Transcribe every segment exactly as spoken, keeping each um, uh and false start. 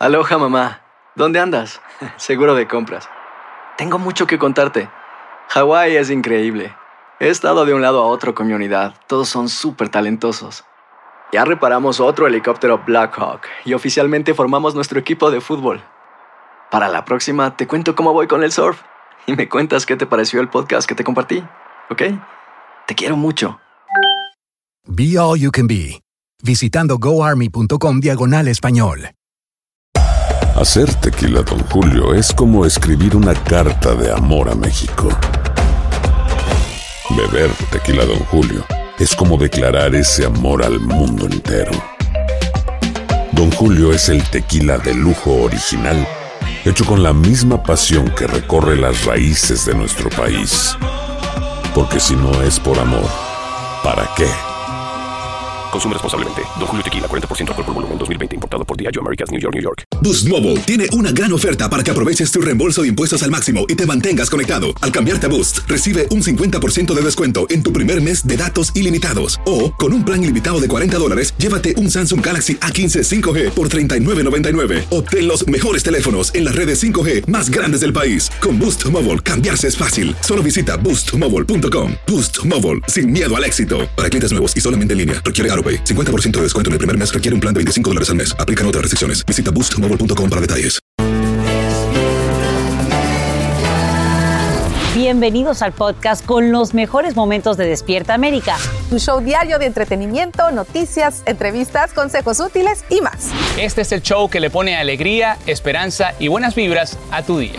Aloha, mamá. ¿Dónde andas? Seguro de compras. Tengo mucho que contarte. Hawái es increíble. He estado de un lado a otro con mi unidad. Todos son súper talentosos. Ya reparamos otro helicóptero Blackhawk y oficialmente formamos nuestro equipo de fútbol. Para la próxima te cuento cómo voy con el surf y me cuentas qué te pareció el podcast que te compartí, ¿ok? Te quiero mucho. Be All You Can Be, visitando goarmy.com diagonal español. Hacer tequila Don Julio es como escribir una carta de amor a México. Beber tequila Don Julio es como declarar ese amor al mundo entero. Don Julio es el tequila de lujo original, hecho con la misma pasión que recorre las raíces de nuestro país. Porque si no es por amor, ¿para qué? Consume responsablemente. Don Julio Tequila, cuarenta por ciento alcohol por volumen, dos mil veinte. Importado por Diageo Americas, New York, New York. Boost Mobile tiene una gran oferta para que aproveches tu reembolso de impuestos al máximo y te mantengas conectado. Al cambiarte a Boost, recibe un cincuenta por ciento de descuento en tu primer mes de datos ilimitados. O, con un plan ilimitado de cuarenta dólares, llévate un Samsung Galaxy A quince cinco G por treinta y nueve noventa y nueve. Obtén los mejores teléfonos en las redes cinco G más grandes del país. Con Boost Mobile, cambiarse es fácil. Solo visita boost mobile punto com. Boost Mobile, sin miedo al éxito. Para clientes nuevos y solamente en línea, requiere AutoPay. cincuenta por ciento de descuento en el primer mes requiere un plan de veinticinco dólares al mes. Aplican otras restricciones. Visita boost mobile punto com para detalles. Bienvenidos al podcast con los mejores momentos de Despierta América. Tu show diario de entretenimiento, noticias, entrevistas, consejos útiles y más. Este es el show que le pone alegría, esperanza y buenas vibras a tu día.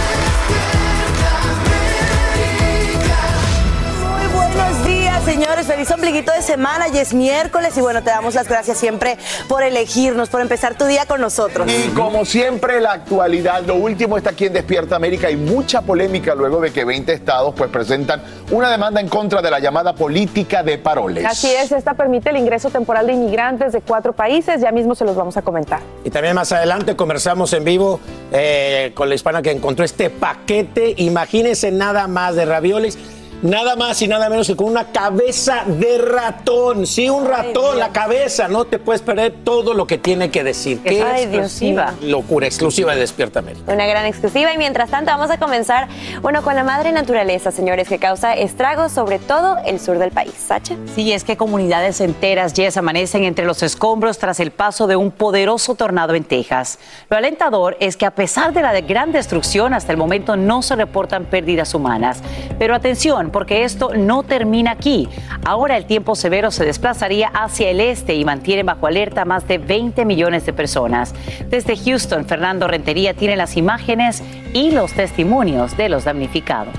Señores, feliz ombliguito de semana, y es miércoles y bueno, te damos las gracias siempre por elegirnos, por empezar tu día con nosotros. Y como siempre, la actualidad, lo último está aquí en Despierta América. Hay mucha polémica luego de que veinte estados pues presentan una demanda en contra de la llamada política de paroles. Así es, esta permite el ingreso temporal de inmigrantes de cuatro países, ya mismo se los vamos a comentar. Y también más adelante conversamos en vivo eh, con la hispana que encontró este paquete, imagínense nada más, de raviolis. Nada más y nada menos que con una cabeza de ratón. Sí, un ratón, Ay, la cabeza. No te puedes perder todo lo que tiene que decir. Qué Ay, exclusiva. Locura, exclusiva de Despierta América. Una gran exclusiva. Y mientras tanto vamos a comenzar, bueno, con la madre naturaleza, señores, que causa estragos sobre todo el sur del país. ¿Sacha? Sí, es que comunidades enteras, Jess, amanecen entre los escombros tras el paso de un poderoso tornado en Texas. Lo alentador es que a pesar de la gran destrucción, hasta el momento no se reportan pérdidas humanas. Pero atención, porque esto no termina aquí. Ahora el tiempo severo se desplazaría hacia el este y mantiene bajo alerta a más de veinte millones de personas. Desde Houston, Fernando Rentería tiene las imágenes y los testimonios de los damnificados.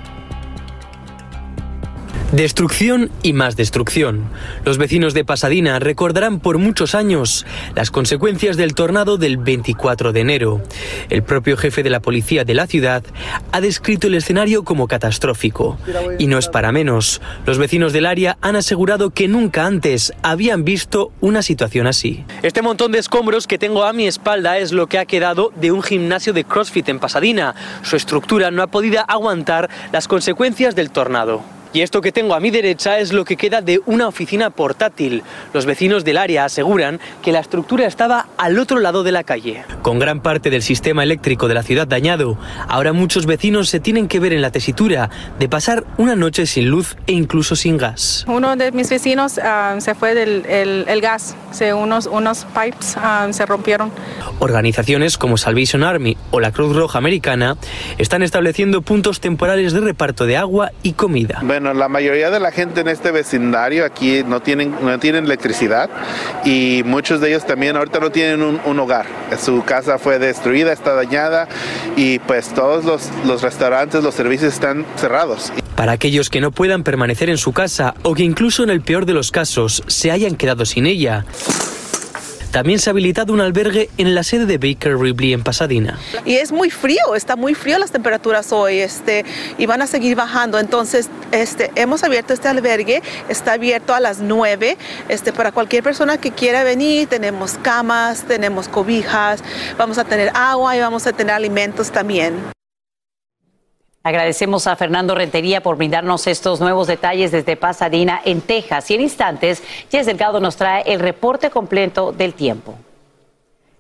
Destrucción y más destrucción. Los vecinos de Pasadena recordarán por muchos años las consecuencias del tornado del veinticuatro de enero. El propio jefe de la policía de la ciudad ha descrito el escenario como catastrófico. Y no es para menos. Los vecinos del área han asegurado que nunca antes habían visto una situación así. Este montón de escombros que tengo a mi espalda es lo que ha quedado de un gimnasio de CrossFit en Pasadena. Su estructura no ha podido aguantar las consecuencias del tornado. Y esto que tengo a mi derecha es lo que queda de una oficina portátil. Los vecinos del área aseguran que la estructura estaba al otro lado de la calle. Con gran parte del sistema eléctrico de la ciudad dañado, ahora muchos vecinos se tienen que ver en la tesitura de pasar una noche sin luz e incluso sin gas. Uno de mis vecinos uh, se fue del el, el gas, se, unos, unos pipes uh, se rompieron. Organizaciones como Salvation Army o la Cruz Roja Americana están estableciendo puntos temporales de reparto de agua y comida. Bueno, la mayoría de la gente en este vecindario aquí no tienen, no tienen electricidad y muchos de ellos también ahorita no tienen un, un hogar. Su casa fue destruida, está dañada y pues todos los, los restaurantes, los servicios están cerrados. Para aquellos que no puedan permanecer en su casa o que incluso en el peor de los casos se hayan quedado sin ella, también se ha habilitado un albergue en la sede de Baker Ripley en Pasadena. Y es muy frío, está muy frío las temperaturas hoy, este, y van a seguir bajando. Entonces, este, hemos abierto este albergue, está abierto a las nueve, este, para cualquier persona que quiera venir. Tenemos camas, tenemos cobijas, vamos a tener agua y vamos a tener alimentos también. Agradecemos a Fernando Rentería por brindarnos estos nuevos detalles desde Pasadena, en Texas. Y en instantes, Jess Delgado nos trae el reporte completo del tiempo.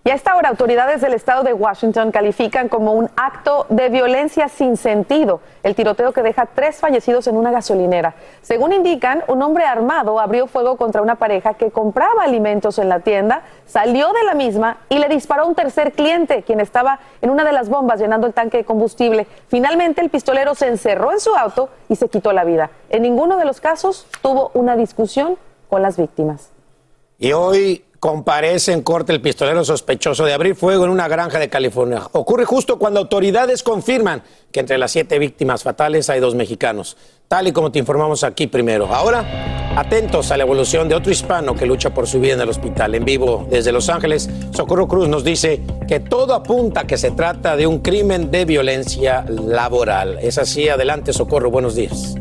Y a esta hora, autoridades del estado de Washington califican como un acto de violencia sin sentido el tiroteo que deja tres fallecidos en una gasolinera. Según indican, un hombre armado abrió fuego contra una pareja que compraba alimentos en la tienda, salió de la misma y le disparó a un tercer cliente, quien estaba en una de las bombas llenando el tanque de combustible. Finalmente, el pistolero se encerró en su auto y se quitó la vida. En ninguno de los casos tuvo una discusión con las víctimas. Y hoy comparece en corte el pistolero sospechoso de abrir fuego en una granja de California. Ocurre justo cuando autoridades confirman que entre las siete víctimas fatales hay dos mexicanos, tal y como te informamos aquí primero. Ahora, atentos a la evolución de otro hispano que lucha por su vida en el hospital. En vivo desde Los Ángeles, Socorro Cruz nos dice que todo apunta a que se trata de un crimen de violencia laboral. Es así, adelante Socorro, buenos días.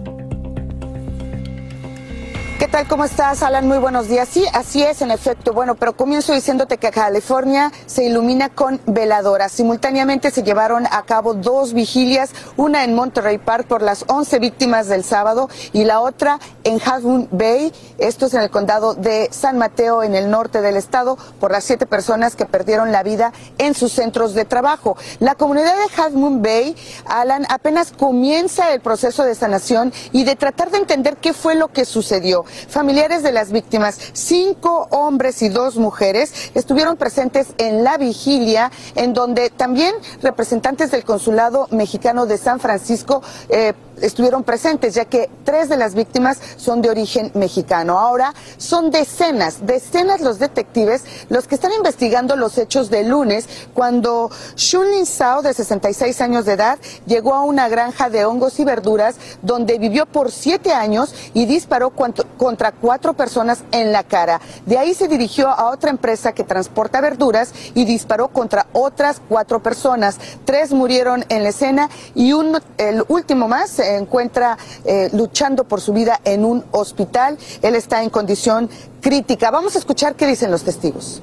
¿Qué tal? ¿Cómo estás, Alan? Muy buenos días. Sí, así es, en efecto. Bueno, pero comienzo diciéndote que California se ilumina con veladoras. Simultáneamente se llevaron a cabo dos vigilias, una en Monterey Park por las once víctimas del sábado y la otra en Half Moon Bay, esto es en el condado de San Mateo, en el norte del estado, por las siete personas que perdieron la vida en sus centros de trabajo. La comunidad de Half Moon Bay, Alan, apenas comienza el proceso de sanación y de tratar de entender qué fue lo que sucedió. Familiares de las víctimas, cinco hombres y dos mujeres, estuvieron presentes en la vigilia, en donde también representantes del Consulado Mexicano de San Francisco eh, estuvieron presentes, ya que tres de las víctimas son de origen mexicano. Ahora son decenas, decenas los detectives los que están investigando los hechos del lunes, cuando Shunlin Sao, de sesenta y seis años de edad, llegó a una granja de hongos y verduras donde vivió por siete años y disparó cuanto, contra cuatro personas en la cara. De ahí se dirigió a otra empresa que transporta verduras y disparó contra otras cuatro personas. Tres murieron en la escena y un, el último más se encuentra eh, luchando por su vida en un hospital. Él está en condición crítica. Vamos a escuchar qué dicen los testigos.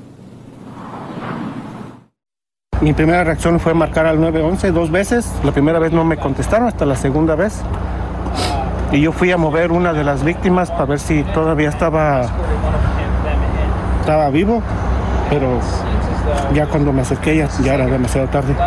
Mi primera reacción fue marcar al nueve once dos veces. La primera vez no me contestaron, hasta la segunda vez. Y yo fui a mover una de las víctimas para ver si todavía estaba, estaba vivo, pero ya cuando me acerqué ya, ya era demasiado tarde.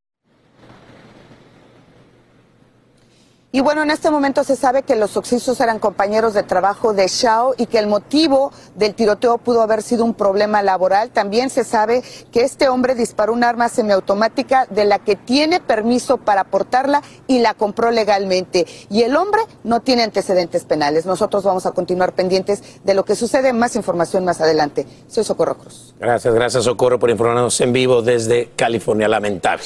Y bueno, en este momento se sabe que los occisos eran compañeros de trabajo de Shao y que el motivo del tiroteo pudo haber sido un problema laboral. También se sabe que este hombre disparó un arma semiautomática de la que tiene permiso para portarla y la compró legalmente. Y el hombre no tiene antecedentes penales. Nosotros vamos a continuar pendientes de lo que sucede. Más información más adelante. Soy Socorro Cruz. Gracias, gracias Socorro por informarnos en vivo desde California. Lamentable.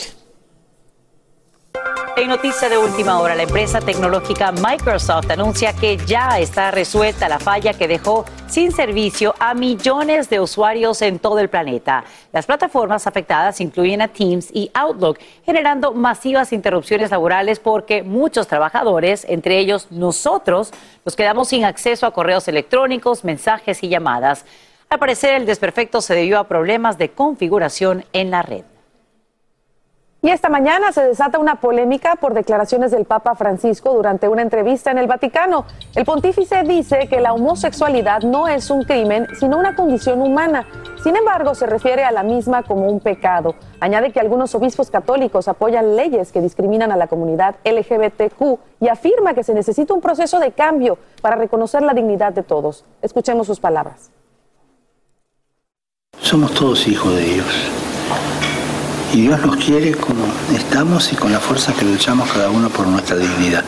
En noticia de última hora, la empresa tecnológica Microsoft anuncia que ya está resuelta la falla que dejó sin servicio a millones de usuarios en todo el planeta. Las plataformas afectadas incluyen a Teams y Outlook, generando masivas interrupciones laborales porque muchos trabajadores, entre ellos nosotros, nos quedamos sin acceso a correos electrónicos, mensajes y llamadas. Al parecer, el desperfecto se debió a problemas de configuración en la red. Y esta mañana se desata una polémica por declaraciones del Papa Francisco durante una entrevista en el Vaticano. El pontífice dice que la homosexualidad no es un crimen, sino una condición humana. Sin embargo, se refiere a la misma como un pecado. Añade que algunos obispos católicos apoyan leyes que discriminan a la comunidad L G B T Q y afirma que se necesita un proceso de cambio para reconocer la dignidad de todos. Escuchemos sus palabras. Somos todos hijos de Dios. Y Dios nos quiere como estamos y con la fuerza que luchamos cada uno por nuestra dignidad.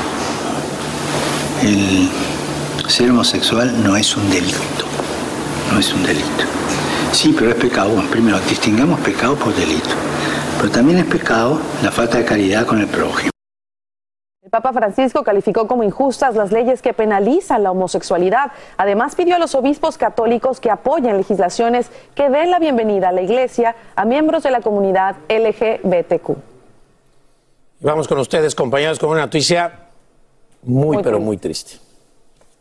El ser homosexual no es un delito, no es un delito. Sí, pero es pecado. Bueno, primero, distingamos pecado por delito. Pero también es pecado la falta de caridad con el prójimo. El Papa Francisco calificó como injustas las leyes que penalizan la homosexualidad. Además, pidió a los obispos católicos que apoyen legislaciones que den la bienvenida a la Iglesia a miembros de la comunidad L G B T Q. Vamos con ustedes, compañeros, con una noticia muy, muy pero triste. muy triste.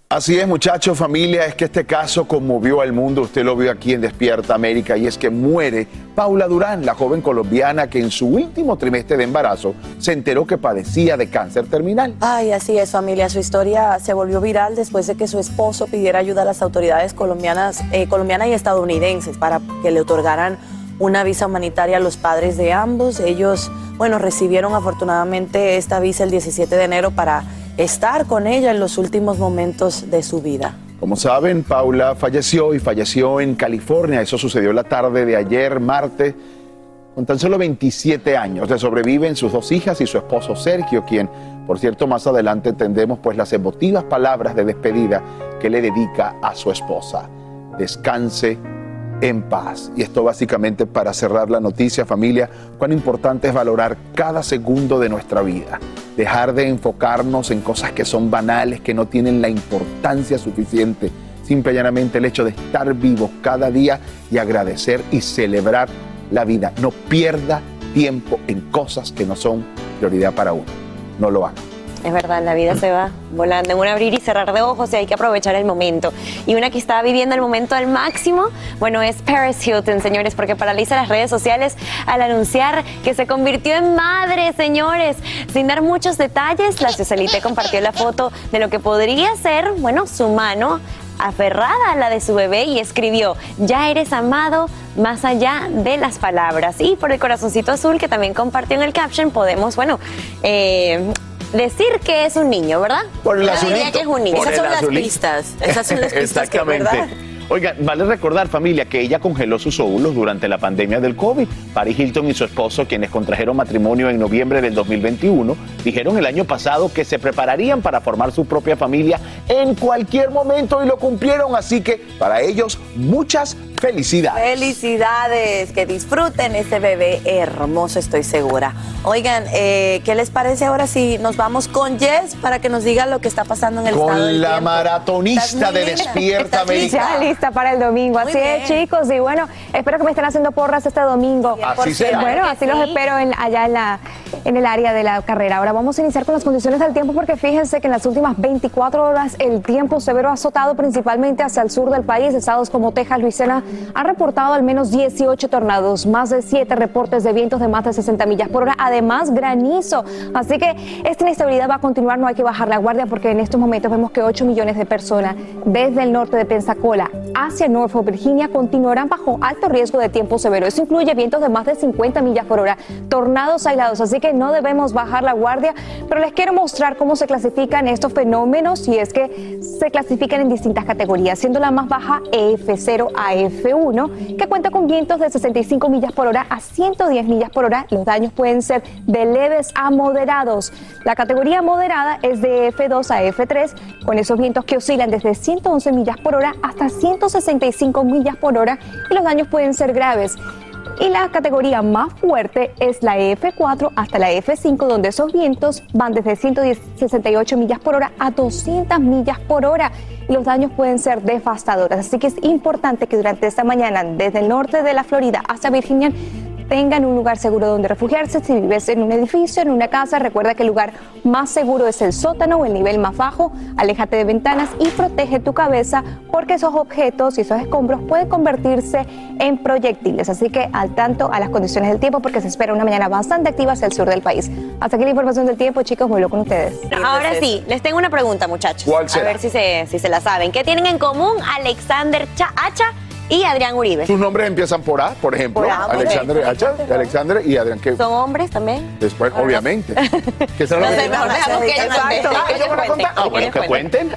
Así es, muchachos, familia, es que este caso conmovió al mundo. Usted lo vio aquí en Despierta América, y es que muere Paula Durán, la joven colombiana que en su último trimestre de embarazo se enteró que padecía de cáncer terminal. Ay, así es, familia. Su historia se volvió viral después de que su esposo pidiera ayuda a las autoridades colombianas, eh, colombianas y estadounidenses para que le otorgaran una visa humanitaria a los padres de ambos. Ellos, bueno, recibieron afortunadamente esta visa el diecisiete de enero para estar con ella en los últimos momentos de su vida. Como saben, Paula falleció y falleció en California. Eso sucedió la tarde de ayer, martes, con tan solo veintisiete años. Le sobreviven sus dos hijas y su esposo Sergio, quien, por cierto, más adelante tendremos pues las emotivas palabras de despedida que le dedica a su esposa. Descanse en paz. Y esto básicamente para cerrar la noticia, familia, cuán importante es valorar cada segundo de nuestra vida. Dejar de enfocarnos en cosas que son banales, que no tienen la importancia suficiente. Simple y llanamente el hecho de estar vivos cada día y agradecer y celebrar la vida. No pierda tiempo en cosas que no son prioridad para uno. No lo haga. Es verdad, la vida se va volando en un abrir y cerrar de ojos y hay que aprovechar el momento. Y una que está viviendo el momento al máximo, bueno, es Paris Hilton, señores, porque paraliza las redes sociales al anunciar que se convirtió en madre, señores. Sin dar muchos detalles, la socialite compartió la foto de lo que podría ser, bueno, su mano aferrada a la de su bebé y escribió: ya eres amado más allá de las palabras. Y por el corazoncito azul que también compartió en el caption, podemos, bueno, eh... decir que es un niño, ¿verdad? Por el Yo azulito. diría que es un niño. Por Esas son el las azulito. pistas. Esas son las pistas que, ¿verdad? Oigan, vale recordar, familia, que ella congeló sus óvulos durante la pandemia del COVID. Paris Hilton y su esposo, quienes contrajeron matrimonio en noviembre del dos mil veintiuno, dijeron el año pasado que se prepararían para formar su propia familia en cualquier momento y lo cumplieron. Así que para ellos, muchas felicidades. Felicidades, que disfruten este bebé hermoso, estoy segura. Oigan, eh, ¿qué les parece ahora si nos vamos con Jess para que nos diga lo que está pasando en el estado Con del la tiempo? maratonista de linda. Despierta ¿Estás América. lista? Ya lista para el domingo, Muy así bien. es, chicos, y bueno, espero que me estén haciendo porras este domingo. Así será. Bueno, Claro que así los sí. espero en- allá en, la, en el área de la carrera. Ahora vamos a iniciar con las condiciones del tiempo, porque fíjense que en las últimas veinticuatro horas el tiempo severo ha azotado principalmente hacia el sur del país. Estados como Texas, Luisiana han reportado al menos dieciocho tornados, más de siete reportes de vientos de más de sesenta millas por hora, además granizo. Así que esta inestabilidad va a continuar, no hay que bajar la guardia, porque en estos momentos vemos que ocho millones de personas desde el norte de Pensacola hacia Norfolk, Virginia, continuarán bajo alto riesgo de tiempo severo. Eso incluye vientos de más de cincuenta millas por hora, tornados aislados, así que no debemos bajar la guardia. Pero les quiero mostrar cómo se clasifican estos fenómenos, y es que se clasifican en distintas categorías, siendo la más baja E F cero a E F uno, que cuenta con vientos de sesenta y cinco millas por hora a ciento diez millas por hora. Los daños pueden ser de leves a moderados. La categoría moderada es de E F dos a E F tres, con esos vientos que oscilan desde ciento once millas por hora hasta ciento sesenta y cinco millas por hora, y los daños pueden ser graves. Y la categoría más fuerte es la E F cuatro hasta la E F cinco, donde esos vientos van desde ciento sesenta y ocho millas por hora a doscientas millas por hora, y los daños pueden ser devastadores. Así que es importante que durante esta mañana, desde el norte de la Florida hasta Virginia, tengan un lugar seguro donde refugiarse. Si vives en un edificio, en una casa, recuerda que el lugar más seguro es el sótano o el nivel más bajo. Aléjate de ventanas y protege tu cabeza, porque esos objetos y esos escombros pueden convertirse en proyectiles. Así que al tanto a las condiciones del tiempo, porque se espera una mañana bastante activa hacia el sur del país. Hasta aquí la información del tiempo, chicos, vuelvo con ustedes. Ahora sí, les tengo una pregunta, muchachos. ¿Cuál será? A ver si se, si se la saben. ¿Qué tienen en común Alexander Cha- Hacha y Adrián Uribe? Sus nombres empiezan por A, por ejemplo. Por A, muy Alexander bien. Hacha, Alexander y Adrián. Que ¿Son hombres también? después, obviamente. ¿Qué será lo No que sé, mejor dejamos que ellos cuenten, Ah, que ellos van a ellos contar. Ah, cuenten, bueno, que que cuenten.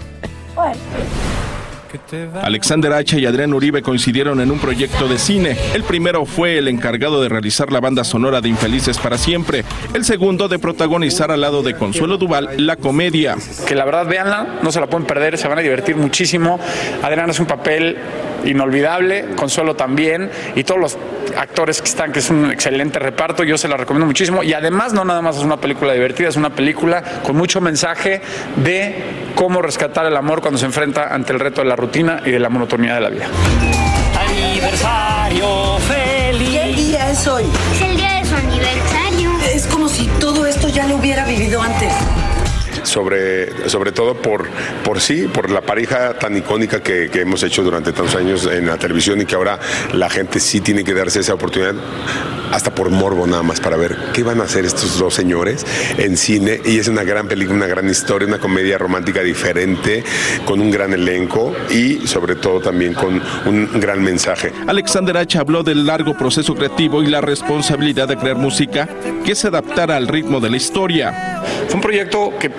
Alexander Hacha y Adrián Uribe coincidieron en un proyecto de cine. El primero fue el encargado de realizar la banda sonora de Infelices para Siempre. El segundo de protagonizar al lado de Consuelo Duval la comedia. Que la verdad, véanla, no se la pueden perder, se van a divertir muchísimo. Adrián es un papel inolvidable, Consuelo también, y todos los actores que están, que es un excelente reparto, yo se la recomiendo muchísimo. Y además no nada más es una película divertida, es una película con mucho mensaje de cómo rescatar el amor cuando se enfrenta ante el reto de la rutina y de la monotonía de la vida. Aniversario feliz. ¿Qué día es hoy? Es el día de su aniversario. Es como si todo esto ya lo hubiera vivido antes. sobre, sobre todo por, por sí, por la pareja tan icónica que, que hemos hecho durante tantos años en la televisión y que ahora la gente sí tiene que darse esa oportunidad, hasta por morbo nada más, para ver qué van a hacer estos dos señores en cine. Y es una gran película, una gran historia, una comedia romántica diferente, con un gran elenco y sobre todo también con un gran mensaje. Alexander Acha habló del largo proceso creativo y la responsabilidad de crear música que se adaptara al ritmo de la historia. Fue un proyecto que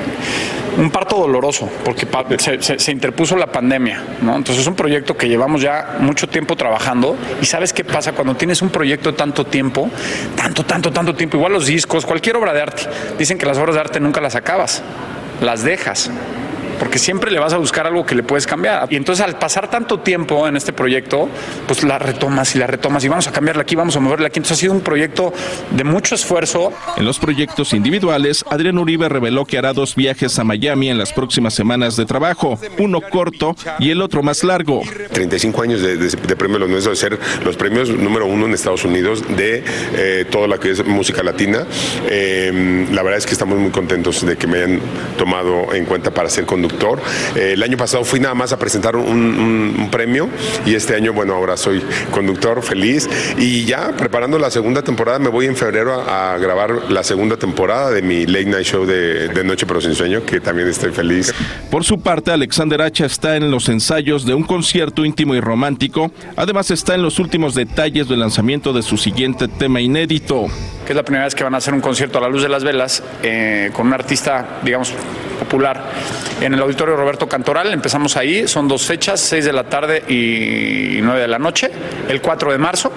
un parto doloroso, porque se, se, se interpuso la pandemia, ¿no? Entonces es un proyecto que llevamos ya mucho tiempo trabajando, y ¿sabes qué pasa? Cuando tienes un proyecto tanto tiempo, tanto, tanto, tanto tiempo, igual los discos, cualquier obra de arte, dicen que las obras de arte nunca las acabas, las dejas, porque siempre le vas a buscar algo que le puedes cambiar. Y entonces al pasar tanto tiempo en este proyecto, pues la retomas y la retomas y vamos a cambiarla aquí, vamos a moverla aquí. Entonces ha sido un proyecto de mucho esfuerzo. En los proyectos individuales, Adrián Uribe reveló que hará dos viajes a Miami en las próximas semanas de trabajo, uno corto y el otro más largo. treinta y cinco años de, de, de premio Los Nuestros, de ser los premios número uno en Estados Unidos de eh, todo lo que es música latina. Eh, la verdad es que estamos muy contentos de que me hayan tomado en cuenta para ser conductor. Eh, el año pasado fui nada más a presentar un, un, un premio y este año, bueno, ahora soy conductor, feliz, y ya preparando la segunda temporada. Me voy en febrero a, a grabar la segunda temporada de mi late night show de, de Noche pero sin sueño, que también estoy feliz. Por su parte, Alexander Acha está en los ensayos de un concierto íntimo y romántico. Además está en los últimos detalles del lanzamiento de su siguiente tema inédito, que es la primera vez que van a hacer un concierto a la luz de las velas eh, con un artista, digamos, popular, en el Auditorio Roberto Cantoral. Empezamos ahí, son dos fechas, seis de la tarde y nueve de la noche, el cuatro de marzo.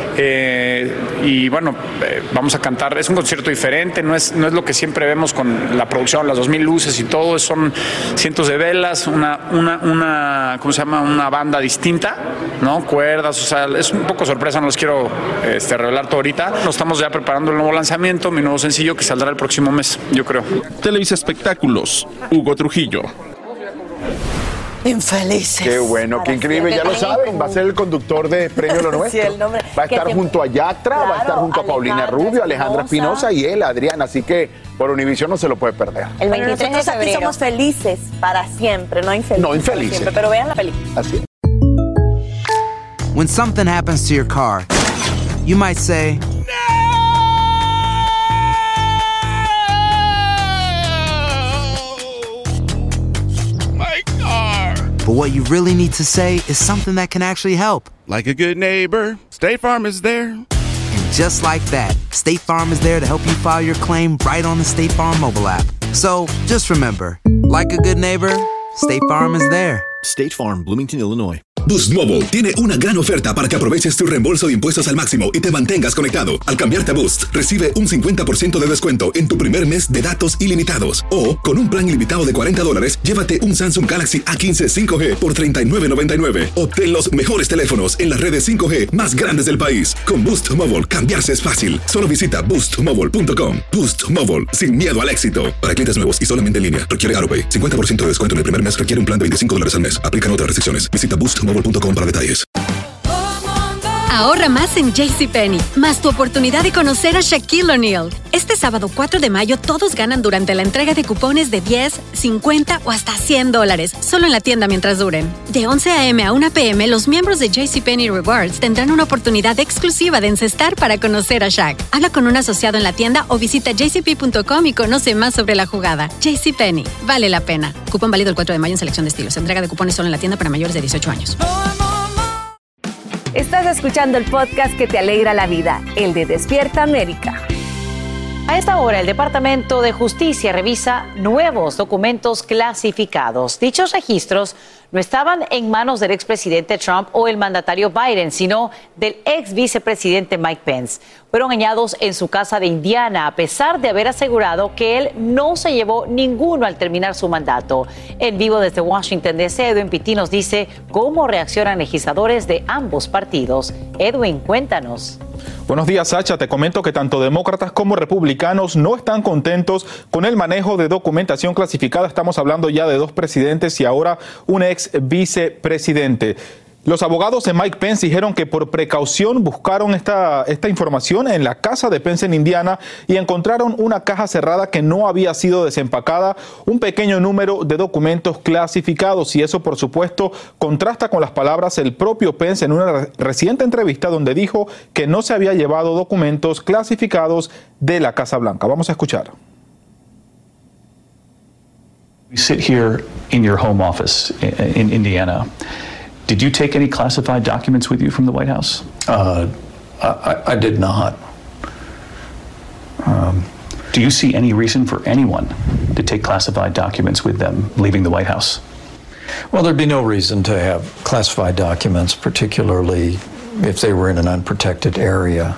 Eh, y bueno, eh, vamos a cantar, es un concierto diferente, no es, no es lo que siempre vemos con la producción, las dos mil luces y todo, son cientos de velas, una, una, una, ¿cómo se llama? Una banda distinta, ¿no? Cuerdas, o sea, es un poco sorpresa, no les quiero este, revelar todo ahorita. Nos estamos ya preparando el nuevo lanzamiento, mi nuevo sencillo que saldrá el próximo mes, yo creo. Televisa Espectáculos, Hugo Trujillo. Infelices. Qué bueno, qué increíble, ya lo saben, va a ser el conductor de Premio Lo Nuestro. Sí, el nombre. Va a estar que junto a Yatra, claro, va a estar junto a Paulina Rubio, Alejandra Espinosa y él, Adrián, así que por Univision no se lo puede perder. El veintitrés de febrero. Aquí somos felices para siempre, no infelices. No infelices. Siempre, pero vean la película. Así. When something happens to your car, you might say, but what you really need to say is something that can actually help. Like a good neighbor, State Farm is there. And just like that, State Farm is there to help you file your claim right on the State Farm mobile app. So just remember, like a good neighbor, State Farm is there. State Farm, Bloomington, Illinois. Boost Mobile tiene una gran oferta para que aproveches tu reembolso de impuestos al máximo y te mantengas conectado. Al cambiarte a Boost, recibe un cincuenta por ciento de descuento en tu primer mes de datos ilimitados. O, con un plan ilimitado de cuarenta dólares, llévate un Samsung Galaxy A quince cinco G por treinta y nueve noventa y nueve. Obtén los mejores teléfonos en las redes cinco G más grandes del país. Con Boost Mobile, cambiarse es fácil. Solo visita boost mobile punto com. Boost Mobile, sin miedo al éxito. Para clientes nuevos y solamente en línea, requiere AutoPay. cincuenta por ciento de descuento en el primer mes, requiere un plan de veinticinco dólares al mes. Aplican otras restricciones. Visita boost mobile punto com para detalles. Ahorra más en JCPenney, más tu oportunidad de conocer a Shaquille O'Neal. Este sábado cuatro de mayo todos ganan durante la entrega de cupones de diez, cincuenta o hasta cien dólares, solo en la tienda mientras duren. De once a eme a una pe eme, los miembros de JCPenney Rewards tendrán una oportunidad exclusiva de encestar para conocer a Shaq. Habla con un asociado en la tienda o visita j c p punto com y conoce más sobre la jugada. JCPenney, vale la pena. Cupón válido el cuatro de mayo en selección de estilos. Entrega de cupones solo en la tienda para mayores de dieciocho años. Estás escuchando el podcast que te alegra la vida, el de Despierta América. A esta hora, el Departamento de Justicia revisa nuevos documentos clasificados. Dichos registros no estaban en manos del expresidente Trump o el mandatario Biden, sino del ex vicepresidente Mike Pence. Fueron hallados en su casa de Indiana, a pesar de haber asegurado que él no se llevó ninguno al terminar su mandato. En vivo desde Washington D C, Edwin Pitti nos dice cómo reaccionan legisladores de ambos partidos. Edwin, cuéntanos. Buenos días, Sacha. Te comento que tanto demócratas como republicanos no están contentos con el manejo de documentación clasificada. Estamos hablando ya de dos presidentes y ahora un ex vicepresidente. Los abogados de Mike Pence dijeron que por precaución buscaron esta, esta información en la casa de Pence en Indiana y encontraron una caja cerrada que no había sido desempacada, un pequeño número de documentos clasificados, y eso por supuesto contrasta con las palabras del propio Pence en una reciente entrevista donde dijo que no se había llevado documentos clasificados de la Casa Blanca. Vamos a escuchar. We sit here in your home office in Indiana. Did you take any classified documents with you from the White House? Uh, I, I did not. Um, do you see any reason for anyone to take classified documents with them leaving the White House? Well, there'd be no reason to have classified documents, particularly if they were in an unprotected area.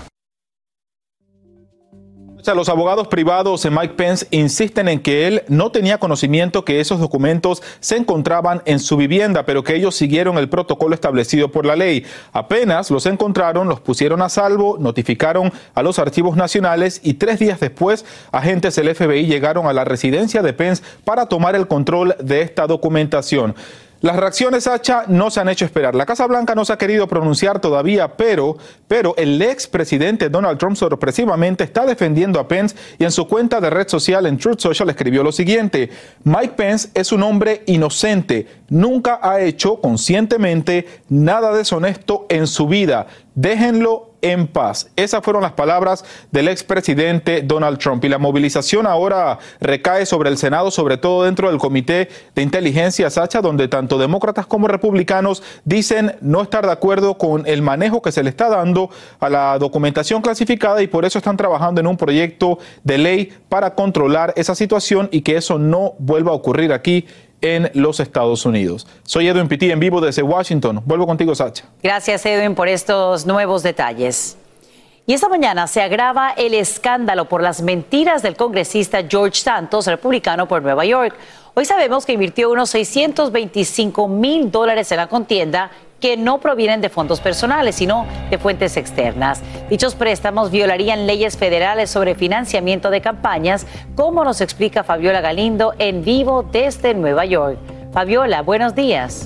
Los abogados privados de Mike Pence insisten en que él no tenía conocimiento que esos documentos se encontraban en su vivienda, pero que ellos siguieron el protocolo establecido por la ley. Apenas los encontraron, los pusieron a salvo, notificaron a los archivos nacionales y tres días después, agentes del F B I llegaron a la residencia de Pence para tomar el control de esta documentación. Las reacciones, Sacha, no se han hecho esperar. La Casa Blanca no se ha querido pronunciar todavía, pero, pero el expresidente Donald Trump sorpresivamente está defendiendo a Pence y en su cuenta de red social en Truth Social escribió lo siguiente: Mike Pence es un hombre inocente, nunca ha hecho conscientemente nada deshonesto en su vida. Déjenlo en paz. Esas fueron las palabras del expresidente Donald Trump. Y la movilización ahora recae sobre el Senado, sobre todo dentro del Comité de Inteligencia, Sacha, donde tanto demócratas como republicanos dicen no estar de acuerdo con el manejo que se le está dando a la documentación clasificada y por eso están trabajando en un proyecto de ley para controlar esa situación y que eso no vuelva a ocurrir aquí en los Estados Unidos. Soy Edwin Pitti en vivo desde Washington. Vuelvo contigo, Sacha. Gracias, Edwin, por estos nuevos detalles. Y esta mañana se agrava el escándalo por las mentiras del congresista George Santos, republicano por Nueva York. Hoy sabemos que invirtió unos seiscientos veinticinco mil dólares en la contienda que no provienen de fondos personales, sino de fuentes externas. Dichos préstamos violarían leyes federales sobre financiamiento de campañas, como nos explica Fabiola Galindo en vivo desde Nueva York. Fabiola, buenos días.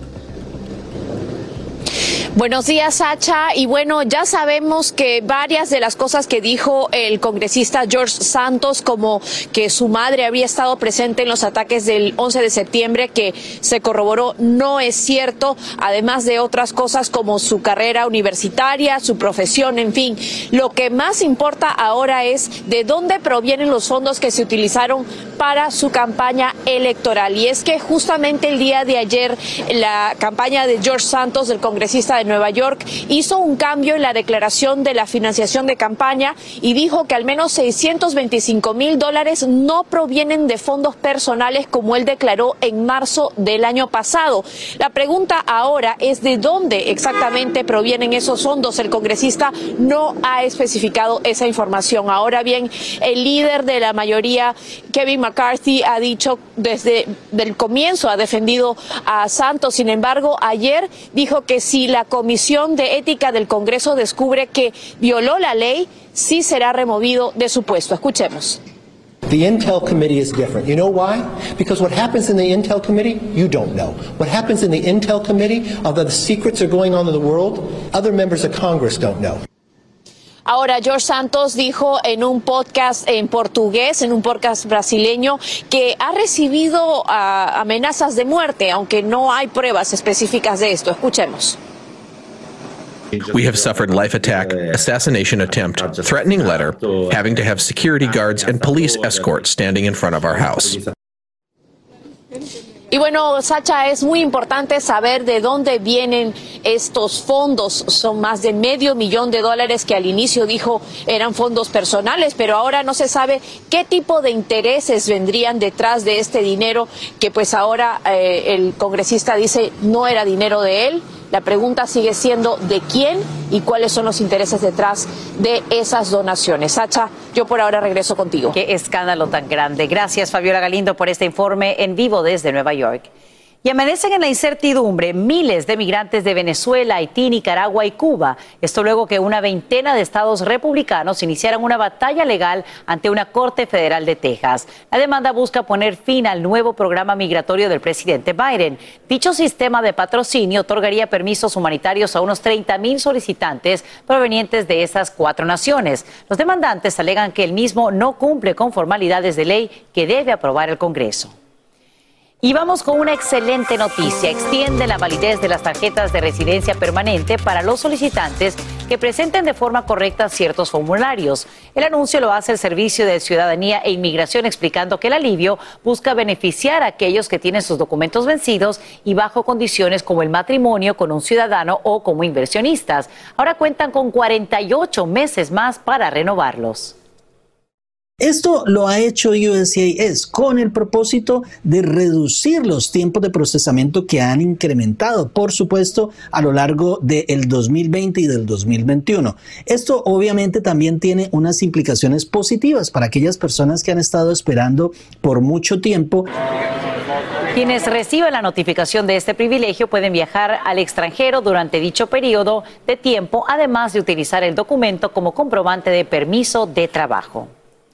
Buenos días, Sacha. Y bueno, ya sabemos que varias de las cosas que dijo el congresista George Santos, como que su madre había estado presente en los ataques del once de septiembre, que se corroboró, no es cierto, además de otras cosas como su carrera universitaria, su profesión, en fin. Lo que más importa ahora es de dónde provienen los fondos que se utilizaron para su campaña electoral. Y es que justamente el día de ayer la campaña de George Santos, del congresista de Nueva York, hizo un cambio en la declaración de la financiación de campaña y dijo que al menos seiscientos veinticinco mil dólares no provienen de fondos personales, como él declaró en marzo del año pasado. La pregunta ahora es de dónde exactamente provienen esos fondos. El congresista no ha especificado esa información. Ahora bien, el líder de la mayoría, Kevin McCarthy, ha dicho desde el comienzo, ha defendido a Santos. Sin embargo, ayer dijo que si la Comisión de Ética del Congreso descubre que violó la ley, sí será removido de su puesto. Escuchemos. The Intel Committee is different. You know why? Because what happens in the Intel Committee, you don't know. What happens in the Intel Committee, although the secrets are going on in the world, other members of Congress don't know. Ahora, George Santos dijo en un podcast en portugués, en un podcast brasileño, que ha recibido uh, amenazas de muerte, aunque no hay pruebas específicas de esto. Escuchemos. We have suffered life attack, assassination attempt, threatening letter, having to have security guards and police escorts standing in front of our house. Y bueno, Sacha, es muy importante saber de dónde vienen estos fondos. Son más de medio millón de dólares que al inicio dijo eran fondos personales, pero ahora no se sabe qué tipo de intereses vendrían detrás de este dinero, que pues ahora eh, el congresista dice no era dinero de él. La pregunta sigue siendo de quién y cuáles son los intereses detrás de esas donaciones. Sacha, yo por ahora regreso contigo. Qué escándalo tan grande. Gracias, Fabiola Galindo, por este informe en vivo desde Nueva York. Y amanecen en la incertidumbre miles de migrantes de Venezuela, Haití, Nicaragua y Cuba. Esto luego que una veintena de estados republicanos iniciaran una batalla legal ante una Corte Federal de Texas. La demanda busca poner fin al nuevo programa migratorio del presidente Biden. Dicho sistema de patrocinio otorgaría permisos humanitarios a unos treinta mil solicitantes provenientes de esas cuatro naciones. Los demandantes alegan que el mismo no cumple con formalidades de ley que debe aprobar el Congreso. Y vamos con una excelente noticia. Extiende la validez de las tarjetas de residencia permanente para los solicitantes que presenten de forma correcta ciertos formularios. El anuncio lo hace el Servicio de Ciudadanía e Inmigración, explicando que el alivio busca beneficiar a aquellos que tienen sus documentos vencidos y bajo condiciones como el matrimonio con un ciudadano o como inversionistas. Ahora cuentan con cuarenta y ocho meses más para renovarlos. Esto lo ha hecho U S C I S con el propósito de reducir los tiempos de procesamiento que han incrementado, por supuesto, a lo largo del dos mil veinte y del dos mil veintiuno. Esto obviamente también tiene unas implicaciones positivas para aquellas personas que han estado esperando por mucho tiempo. Quienes reciban la notificación de este privilegio pueden viajar al extranjero durante dicho periodo de tiempo, además de utilizar el documento como comprobante de permiso de trabajo.